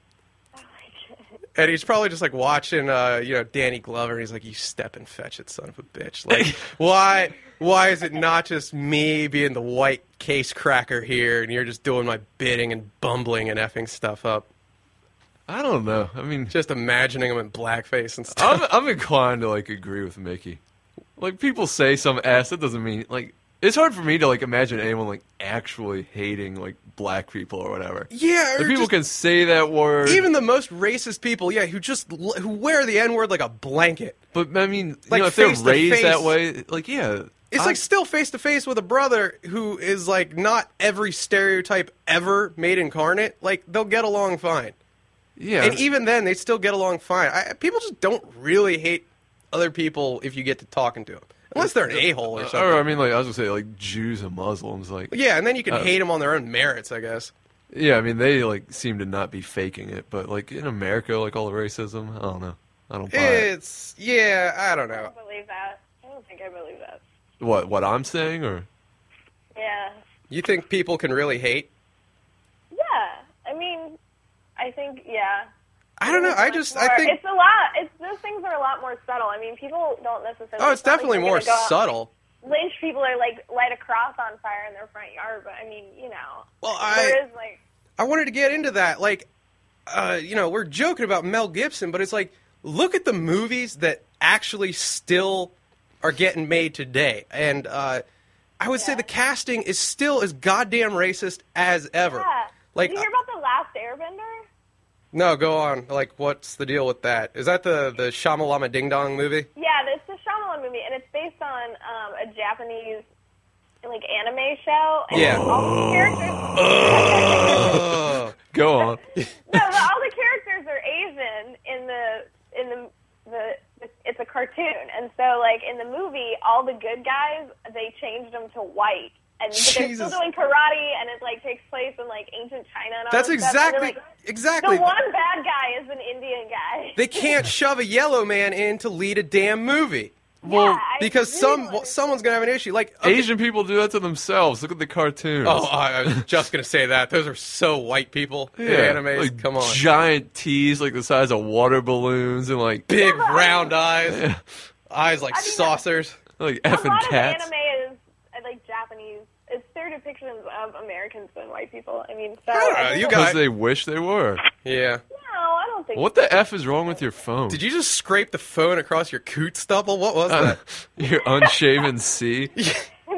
And he's probably just like watching, uh, you know, Danny Glover, and he's like, "You step and fetch it, son of a bitch." Like, why, why is it not just me being the white case cracker here, and you're just doing my bidding and bumbling and effing stuff up? I don't know. I mean, Just imagining him in blackface and stuff. I'm I'm inclined to like agree with Mickey. Like people say some ass, that doesn't mean like it's hard for me to like imagine anyone like actually hating like black people or whatever. Yeah, Like, or people just- can say that word. even the most racist people, yeah, who just l- who wear the N word like a blanket. But I mean, Like, you know, if they're face to raised face. that way, like yeah, It's I- like still face to face with a brother who is like not every stereotype ever made incarnate. Like they'll get along fine. yeah, And even then, they still get along fine. I, people just don't really hate other people if you get to talking to them, unless they're an a-hole or something. or I mean, like I was gonna say, like Jews and Muslims, like Yeah, and then you can Uh, hate them on their own merits, I guess. yeah, I mean they like seem to not be faking it, but like in America, like all the racism, I don't know, I don't buy it. It's yeah, I don't I know. don't believe that. I don't think I believe that. What what I'm saying, or Yeah. You think people can really hate? Yeah. I mean, I think, yeah. I don't know. It's I much just more- I think it's a lot. It's those things are a lot more subtle. I mean, people don't necessarily. oh, it's not like definitely they're more gonna go out- subtle. Lynch people or like light a cross on fire in their front yard, but I mean, you know, Well, there I is like. I wanted to get into that. Like, uh, you know, we're joking about Mel Gibson, but it's like look at the movies that actually still are getting made today, and uh, I would say Yeah. the casting is still as goddamn racist as ever. Yeah. Like, Did you hear about the Last Airbender? no, go on. Like, what's the deal with that? Is that the the Shamalama Ding Dong movie? Yeah, it's a Shyamalan movie, and it's based on um, a Japanese like anime show. And Yeah. all the characters. Oh, go on. No, but all the characters are Asian in the in the the. It's a cartoon, and so like in the movie, all the good guys they changed them to white and but they're Jesus. still doing karate, and it like takes place in like ancient China and all That's this stuff. And exactly they're, like, exactly. the one bad guy is an Indian guy. They can't shove a yellow man in to lead a damn movie. Well, yeah, I Because really some don't well, someone's gonna have an issue. Like okay. Asian people do that to themselves. Look at the cartoons. Oh, I I was just gonna say that. Those are so white people in yeah, animes. like Come on, giant tees like the size of water balloons and like big round eyes, Yeah. eyes like I mean, saucers. like A effing lot cats. of anime is uh, like Japanese. It's their depictions of Americans and white people. I mean, so I don't know, I think you that- guys- Because they wish they were. Yeah. No, I don't think. What the F is wrong with your phone? Did you just scrape the phone across your coot stubble? What was Uh, that? your unshaven C? You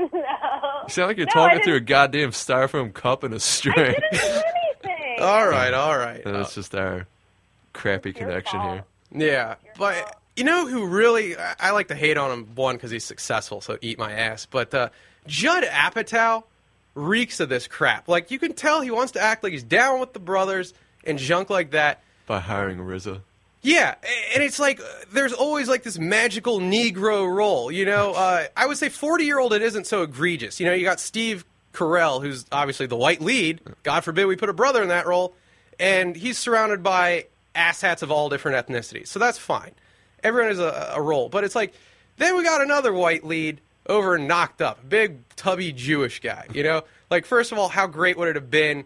No. sound like you're No, I talking didn't- through a goddamn styrofoam cup and a I string. didn't do anything. all right, all right. And it's just our crappy connection fault. here. Yeah, but you know who really I, I like to hate on him? One, because he's successful, so eat my ass. But uh, Judd Apatow reeks of this crap. Like you can tell he wants to act like he's down with the brothers and junk like that. By hiring R Z A. Yeah, and it's like uh, there's always like this magical Negro role. You know, uh, I would say forty-year-old it isn't so egregious. You know, you got Steve Carell, who's obviously the white lead. God forbid we put a brother in that role, and he's surrounded by asshats of all different ethnicities, so that's fine. Everyone has a, a role, but it's like then we got another white lead over in Knocked Up, big tubby Jewish guy. You know, like first of all, how great would it have been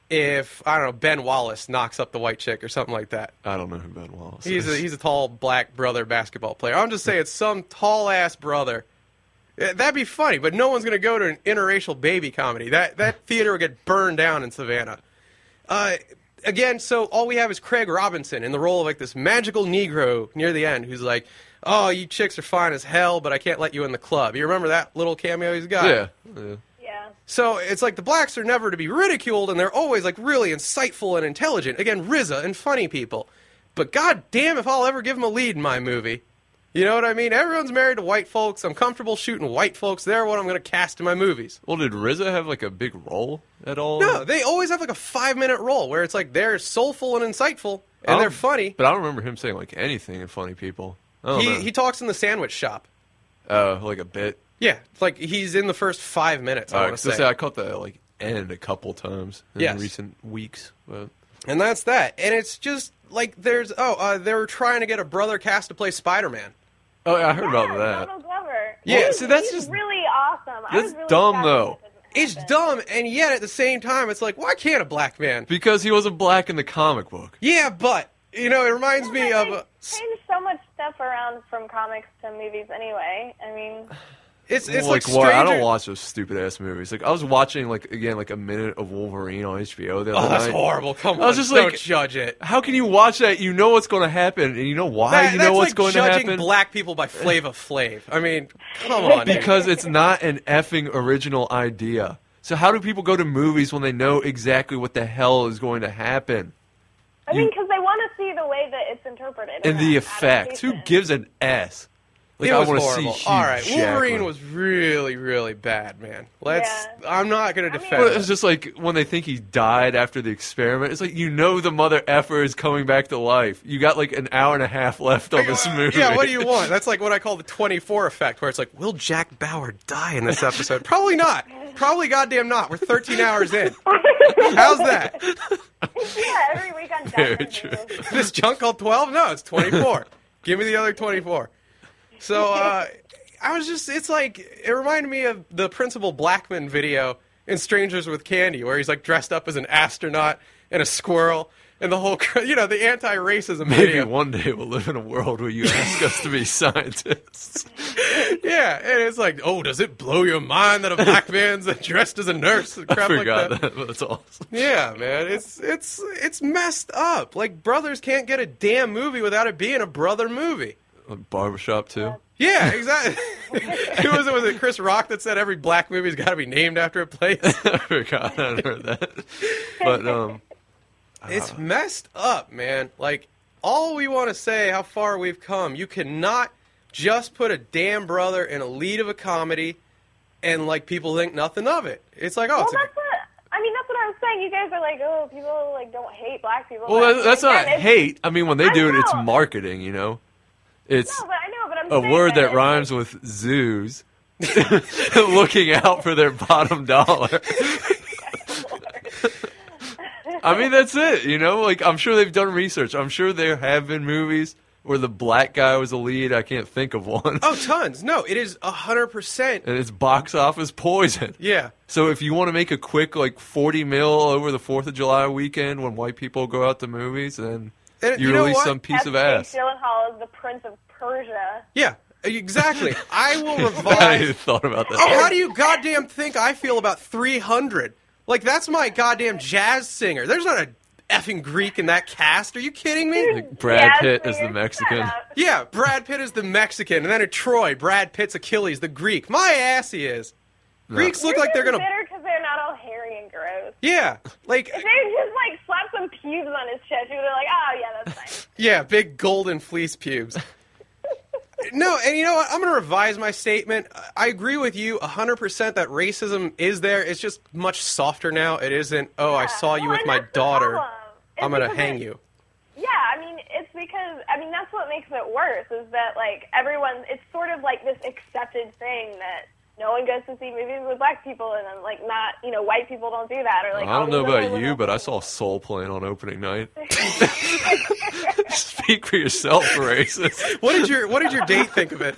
if I don't know Ben Wallace knocks up the white chick or something like that? I don't know who Ben Wallace He's is. a, he's a tall black brother basketball player. I'm just saying, some tall ass brother. Eh, That'd be funny, but no one's gonna go to an interracial baby comedy. That that theater would get burned down in Savannah. Uh, again, so all we have is Craig Robinson in the role of like this magical Negro near the end, who's like, "Oh, you chicks are fine as hell, but I can't let you in the club." You remember that little cameo he's got? yeah. yeah. Yeah. So it's like the blacks are never to be ridiculed, and they're always like really insightful and intelligent. Again, R Z A and funny people. But god damn if I'll ever give them a lead in my movie. You know what I mean? Everyone's married to white folks. I'm comfortable shooting white folks. They're what I'm going to cast in my movies. Well, did R Z A have like a big role at all? No, they always have like a five minute role where it's like they're soulful and insightful, I and they're don't- funny. But I don't remember him saying like anything in Funny People. I don't He, know. he talks in the sandwich shop. uh, like a bit. Yeah, it's like he's in the first five minutes, I Uh, want 'cause to I say. say I caught the like end a couple times in Yes. recent weeks. But And that's that. And it's just like there's, oh, uh, they were trying to get a brother cast to play Spider-Man. oh, yeah, I heard Yeah, about that. Donald Glover. Yeah, He's- see, that's he's just- really awesome. I That's was really dumb, sad though. that doesn't It's happen. dumb, and yet at the same time, it's like, why can't a black man? Because he wasn't black in the comic book. Yeah, but, you know, it reminds me Yeah, of... they A, changed so much stuff around from comics to movies anyway. I mean, it's it's like, like, what? I Stranger... don't watch those stupid ass movies. Like I was watching like again like a minute of Wolverine on H B O the other Oh, that's night. horrible. Come I was on, just don't like- judge it. How can you watch that? You know what's going to happen, and you know why That- you that's know what's like going to judging happen. black people by Flava Flav. I mean, come on. dude. Because it's not an effing original idea. So how do people go to movies when they know exactly what the hell is going to happen? I You- mean, because they want to see the way that it's interpreted. And in the that effects. Who adaptation. gives an S? Like it I was want to horrible. see Hugh All right, Jackman. Wolverine was really, really bad, man. Let's. Yeah. I'm not going to I mean- defend But it. it's just like when they think he died after the experiment. It's like you know the mother effer is coming back to life. You got like an hour and a half left on this movie. Yeah, what do you want? That's like what I call the twenty-four effect, where it's like, will Jack Bauer die in this episode? Probably not. Probably goddamn not. We're thirteen hours in. How's that? Yeah, every week on Very Jackson true. News. This junk called twelve? No, it's twenty-four. Give me the other twenty-four. So, uh, I was just, it's like, it reminded me of the Principal Blackman video in Strangers with Candy, where he's like dressed up as an astronaut and a squirrel, and the whole, cr- you know, the anti-racism Maybe video. one day we'll live in a world where you ask us to be scientists. Yeah, and it's like, oh, does it blow your mind that a black man's dressed as a nurse? And I crap like forgot that. that. but That's awesome. Yeah, man, it's it's it's messed up. Like brothers can't get a damn movie without it being a brother movie. Like Barbershop too. Yeah, exactly. Who was it? Was it Chris Rock that said every black movie's got to be named after a place? I forgot. I heard that. But um, It's messed up, man. Like all we want to say, how far we've come. You cannot just put a damn brother in a lead of a comedy, and like people think nothing of it. It's like, oh, Well, it's a, that's what I mean. That's what I was saying. You guys are like, oh, people like don't hate black people. well, but that, that's not again, it's- hate. I mean, when they I do it, it's know. marketing. You know, it's No, but I know. But I'm a saying word that it's rhymes like, with zoos. looking out for their bottom dollar. I mean, that's it, you know? Like, I'm sure they've done research. I'm sure there have been movies where the black guy was the lead. I can't think of one. Oh, tons. No, it is one hundred percent. And it's box office poison. Yeah. So if you want to make a quick, like, forty mil over the fourth of July weekend when white people go out to movies, then And you, you know release what? some piece F. of Jake ass. Gyllenhaal is the Prince of Persia. Yeah, exactly. I will I hadn't revise. even thought about that. Oh, how do you goddamn think I feel about three hundred? Like, that's my goddamn jazz singer. There's not a effing Greek in that cast. Are you kidding me? Like Brad Yeah, Pitt so is the you're Mexican. set up. Yeah, Brad Pitt is the Mexican, and then at Troy, Brad Pitt's Achilles, the Greek. My ass he is. Greeks look You're like they're just gonna. bitter because they're not all hairy and gross. Yeah, like If they just like slap some pubes on his chest, you'd be like, oh yeah, that's fine. yeah, big golden fleece pubes. No, and you know what? I'm going to revise my statement. I agree with you one hundred percent that racism is there. It's just much softer now. It isn't, oh, I saw you Well, with and my that's the daughter. problem. It's I'm going to because hang it- you. Yeah, I mean, it's because, I mean, that's what makes it worse, is that, like, everyone, it's sort of like this accepted thing that no one goes to see movies with black people, and then, like, not, you know, white people don't do that, or, like, I don't oh, know these are about only you, but I women. saw Soul Plane on opening night. Speak for yourself, racist. What did your What did your date think of it?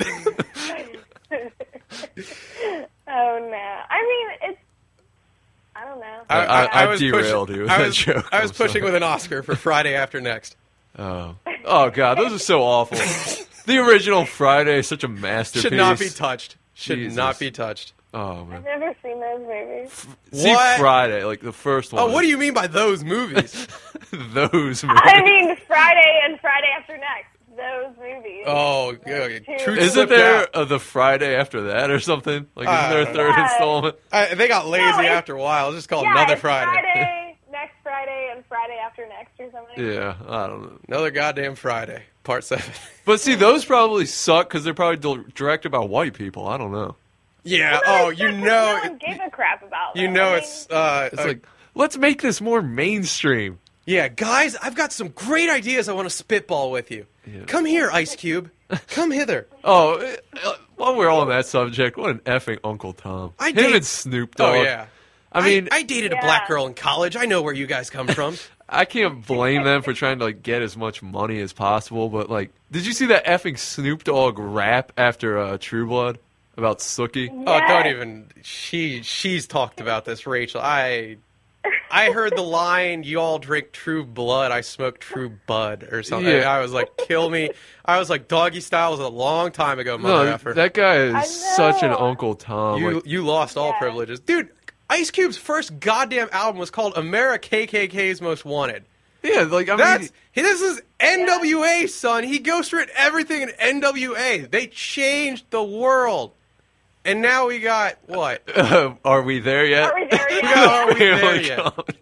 Oh, no. I mean, it's, I don't know. I- I was derailed pushing- you with I that was, joke. I was I'm pushing sorry. with an Oscar for Friday After Next. Oh, oh God, those are so awful. The original Friday is such a masterpiece. Should not be touched. Should Jesus. not be touched. Oh man, I've never seen those movies. see What? Friday, like the first one. Oh, what do you mean by those movies? Those movies. I mean, Friday and Friday After Next. Those movies. Oh, yeah, Two. truth Isn't slipped there out. uh, the Friday after that or something? Like, I isn't there a don't third know. installment? I, they got lazy No, it's- after a while. It's just called yeah, Another it's Friday. Friday, next Friday, and Friday After Next or something. Yeah, I don't know. Another goddamn Friday. Part seven. But see, those probably suck because they're probably di- directed by white people. I don't know. Yeah. Well, Oh, it's you just know. No one gave a crap about You them. know I mean, it's. Uh, It's uh, like, let's make this more mainstream. yeah, guys, I've got some great ideas I want to spitball with you. Yeah. Come here, Ice Cube. Come hither. Oh, uh, while we're on that subject, what an effing Uncle Tom. I Him date- and Snoop Dogg. Oh yeah. I mean, I, dated a Yeah. black girl in college. I know where you guys come from. I can't blame them for trying to like get as much money as possible, but like, did you see that effing Snoop Dogg rap after uh, True Blood about Sookie? Oh, don't Yes. even. She she's talked about this, Rachel. I I heard the line, "You all drink True Blood, I smoke True Bud," or something. Yeah. I was like, "Kill me!" I was like, "Doggy Style" was a long time ago, mother No, effer. that guy is I such an know. Uncle Tom. You like, you lost all Yeah. privileges, dude. Ice Cube's first goddamn album was called "America K K K's Most Wanted." yeah, like I That's mean, hey, this is N W A, son. He ghostwrote everything in N W A. They changed the world, and now we got what? are we there yet? Are we there yet? Yeah, are we there Really yet? comedy.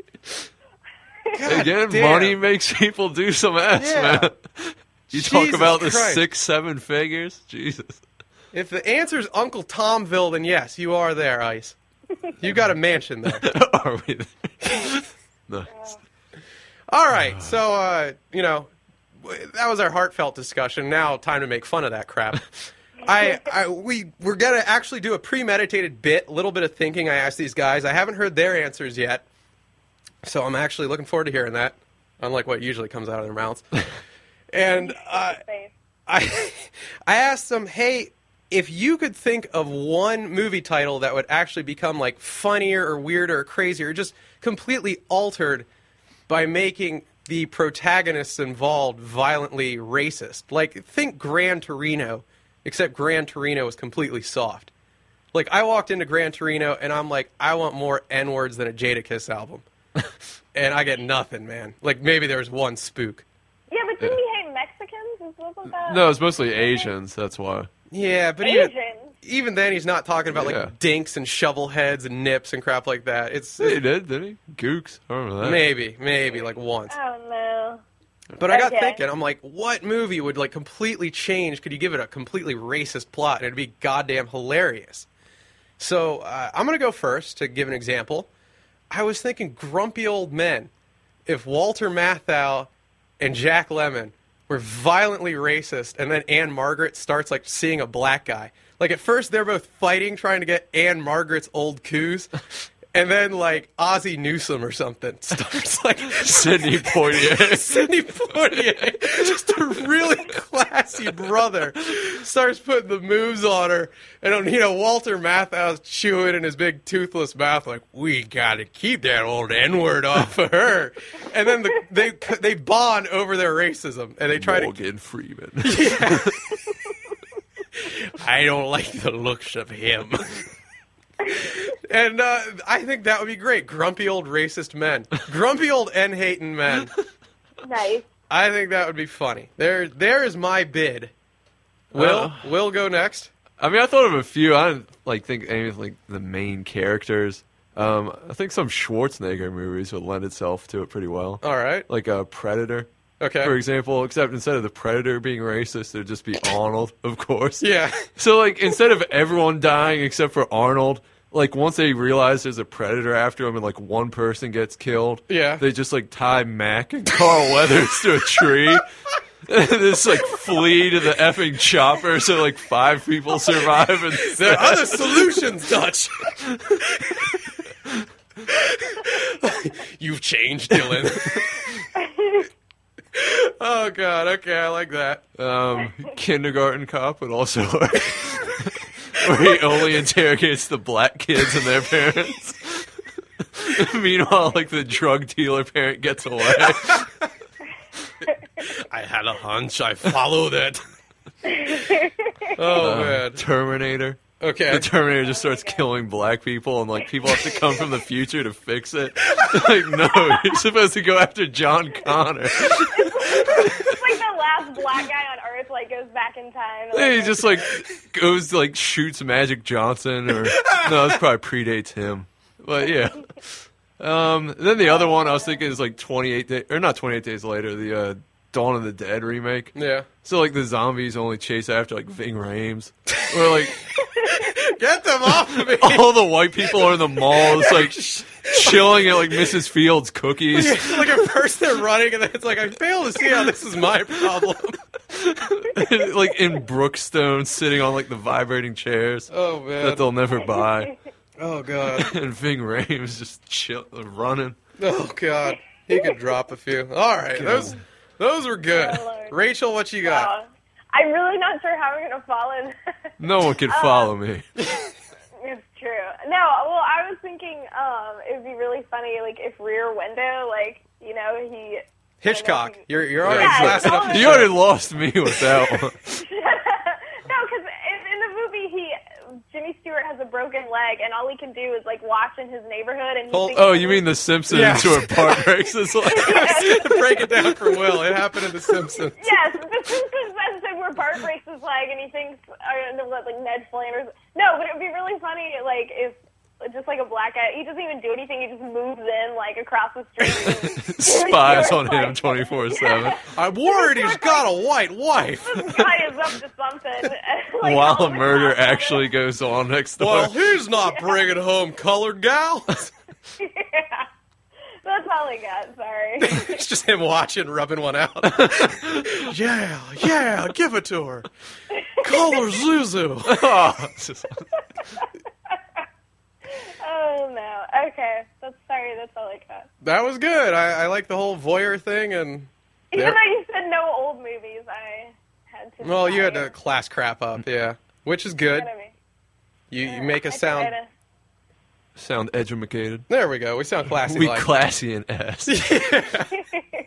God Again, damn. money makes people do some ass, Yeah. man. You talk Jesus about the Christ. six, seven figures, Jesus. If the answer's Uncle Tomville, then yes, you are there, Ice. You got a mansion there. Are we there? Nice. All right, so uh, you know, w- that was our heartfelt discussion. Now, time to make fun of that crap. I, I, we, we're gonna actually do a premeditated bit, a little bit of thinking. I asked these guys. I haven't heard their answers yet, so I'm actually looking forward to hearing that. Unlike what usually comes out of their mouths. And uh, Face. I, I asked them, hey, if you could think of one movie title that would actually become like funnier or weirder or crazier, or just completely altered by making the protagonists involved violently racist. Like, think Gran Torino, except Gran Torino was completely soft. Like, I walked into Gran Torino and I'm like, I want more N-words than a Jadakiss album. And I get nothing, man. Like, maybe there was one spook. Yeah, but didn't he hate Mexicans? Wasn't that? No, it's mostly Asians, that's why. Yeah, but even, Asians. even then, he's not talking about Yeah. like dinks and shovel heads and nips and crap like that. It's, He did, didn't he? Gooks. I remember that. maybe, maybe like once. Oh no. But I got Okay. thinking, I'm like, what movie would like completely change? Could you give it a completely racist plot and it'd be goddamn hilarious? So uh, I'm gonna go first to give an example. I was thinking Grumpy Old Men. If Walter Matthau and Jack Lemmon were violently racist, and then Anne Margaret starts like seeing a black guy. like at first they're both fighting, trying to get Anne Margaret's old coos. And then, like, Ozzie Newsome or something starts, like... Sidney Poitier. Sidney Poitier, just a really classy brother, starts putting the moves on her. And, you know, Walter Matthau's chewing in his big toothless mouth like, we gotta keep that old N-word off of her. And then the, they they bond over their racism. And they try Morgan Freeman. to... Yeah. I don't like the looks of him. And uh, I think that would be great. Grumpy old racist men. Grumpy old N-hating men. Nice. I think that would be funny. There, there is my bid. Will, Uh, Will go next? I mean, I thought of a few. I didn't like think any of like the main characters. Um, I think some Schwarzenegger movies would lend itself to it pretty well. All right. Like a uh, Predator, Okay. for example. Except instead of the Predator being racist, it'd just be Arnold, of course. Yeah. So like instead of everyone dying except for Arnold, like once they realize there's a predator after him and like one person gets killed, Yeah. they just like tie Mac and Carl Weathers to a tree. And just like flee to the effing chopper so like five people survive. And There are other solutions, Dutch. You've changed, Dylan. Oh, God. Okay, I like that. um, Kindergarten Cop would also work. Where he only interrogates the black kids and their parents. Meanwhile, like the drug dealer parent gets away. I had a hunch. I followed it. Oh, Uh, man. Terminator. Okay. The Terminator just starts killing black people, and like people have to come from the future to fix it. Like, no, you're supposed to go after John Connor. It's like the last black guy on Earth, like, goes back in time. and, He like, just like goes like shoots Magic Johnson, or no, this probably predates him. But yeah. Um, then the other one I was thinking is like twenty-eight days, or not twenty-eight days later, the uh, Dawn of the Dead remake. Yeah. So like the zombies only chase after like Ving Rhames, or like Get them off of me. all the white people are in the mall, it's like chilling at like Missus Fields cookies. Like at first they're running, and then it's like, I fail to see how this is my problem. Like in Brookstone, sitting on like the vibrating chairs Oh, man. that they'll never buy. Oh, God. And Ving Rhames just chill, running. Oh, God. He could drop a few. All right. Those those were good. Oh, Lord. Rachel, what you got? uh, I'm really not sure how I'm going to fall in. No one can follow me. It's true. No, well, I was thinking um, it would be really funny, like, if Rear Window, like, you know, he... Hitchcock. You're, you're already Yeah, classing up the totally. You already lost me with that one. No, because in, in the movie, he Jimmy Stewart has a broken leg, and all he can do is, like, watch in his neighborhood. And he Hold- thinks Oh, you mean The Simpsons Yeah. where Bart breaks his leg? Break it down for Will. It happened in The Simpsons. Yes, the Simpsons episode where Bart breaks his leg, and he thinks, uh, like, Ned Flanders. No, but it would be really funny, like, if just like a black guy, he doesn't even do anything, he just moves in, like, across the street. Spies on him twenty-four seven. I'm worried he's got a white wife. This guy is up to something. Like, While all a the murder time. actually goes on next door. Well, he's not bringing home colored gals. Yeah. That's all I got, sorry. It's just him watching, rubbing one out. Yeah, yeah, give it to her. Color Zuzu. Oh, it's just- Oh, no. Okay. That's sorry, that's all I got. That was good. I, I like the whole voyeur thing, and Even there- though you said no old movies, I had to. well, you had decide. to class crap up, yeah, which is good. You know what I mean? You you make I us sound. tried sound educated. There we go. We sound classy. We like. classy and ass. to-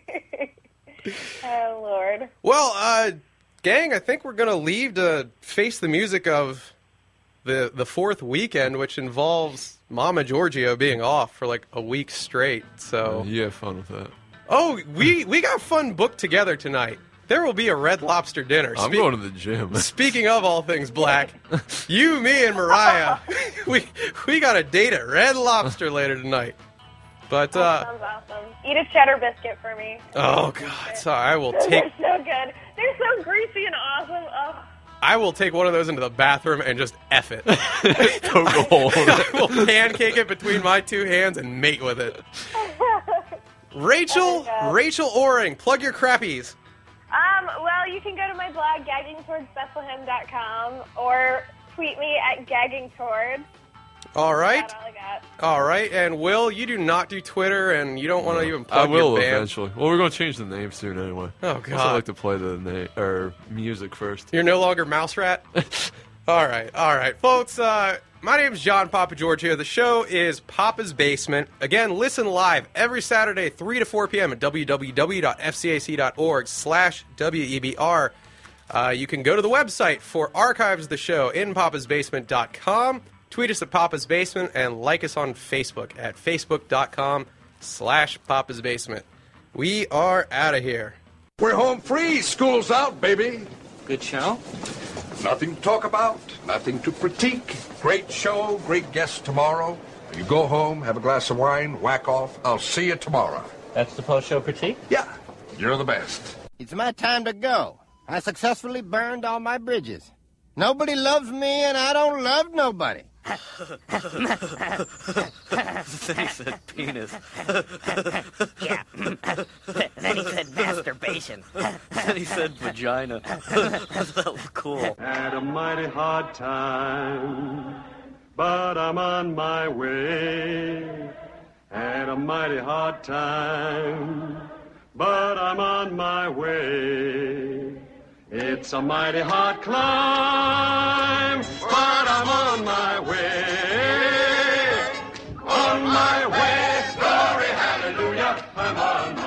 Oh, Lord. Well, uh, gang, I think we're gonna leave to face the music of the the fourth weekend, which involves Mama Giorgio being off for like a week straight. So, You have fun with that. oh, we we got fun booked together tonight. There will be a Red Lobster dinner. I'm Spe- going to the gym. Speaking of all things black, you, me, and Mariah, we we got a date at Red Lobster later tonight. But uh, Sounds awesome. Eat a cheddar biscuit for me. oh god, so I will Those take are so good. They're so greasy and awesome. Oh. I will take one of those into the bathroom and just F it. Poke a hole in it. I will pancake it between my two hands and mate with it. Rachel, Oh my God. Rachel Oring, plug your crappies. Um, well, you can go to my blog, gagging towards bethlehem dot com, or tweet me at Gagging Toward. All right. That's all I got. All right. And Will, you do not do Twitter, and you don't want to even I plug will your band. eventually. Well, we're going to change the name soon anyway. Oh, Also, God. I like to play the name or music first. You're no longer Mouse Rat? All right. All right. Folks, uh, my name is John Papa George here. The show is Papa's Basement. Again, listen live every Saturday, three to four p.m. at www.fcac.org slash WEBR. Uh, you can go to the website for archives of the show in papas basement dot com. Tweet us at Papa's Basement and like us on Facebook at facebook.com slash Papa's Basement. We are out of here. We're home free. School's out, baby. Good show? Nothing to talk about, nothing to critique. Great show, great guests tomorrow. You go home, have a glass of wine, whack off. I'll see you tomorrow. That's the post-show critique? Yeah, you're the best. It's my time to go. I successfully burned all my bridges. Nobody loves me, and I don't love nobody. Then he said penis. Yeah. Then he said masturbation. Then he said vagina. That was cool. Had a mighty hard time, but I'm on my way. Had a mighty hard time, but I'm on my way. It's a mighty hard climb, but I'm on my way. On my way, glory, hallelujah, I'm on my way.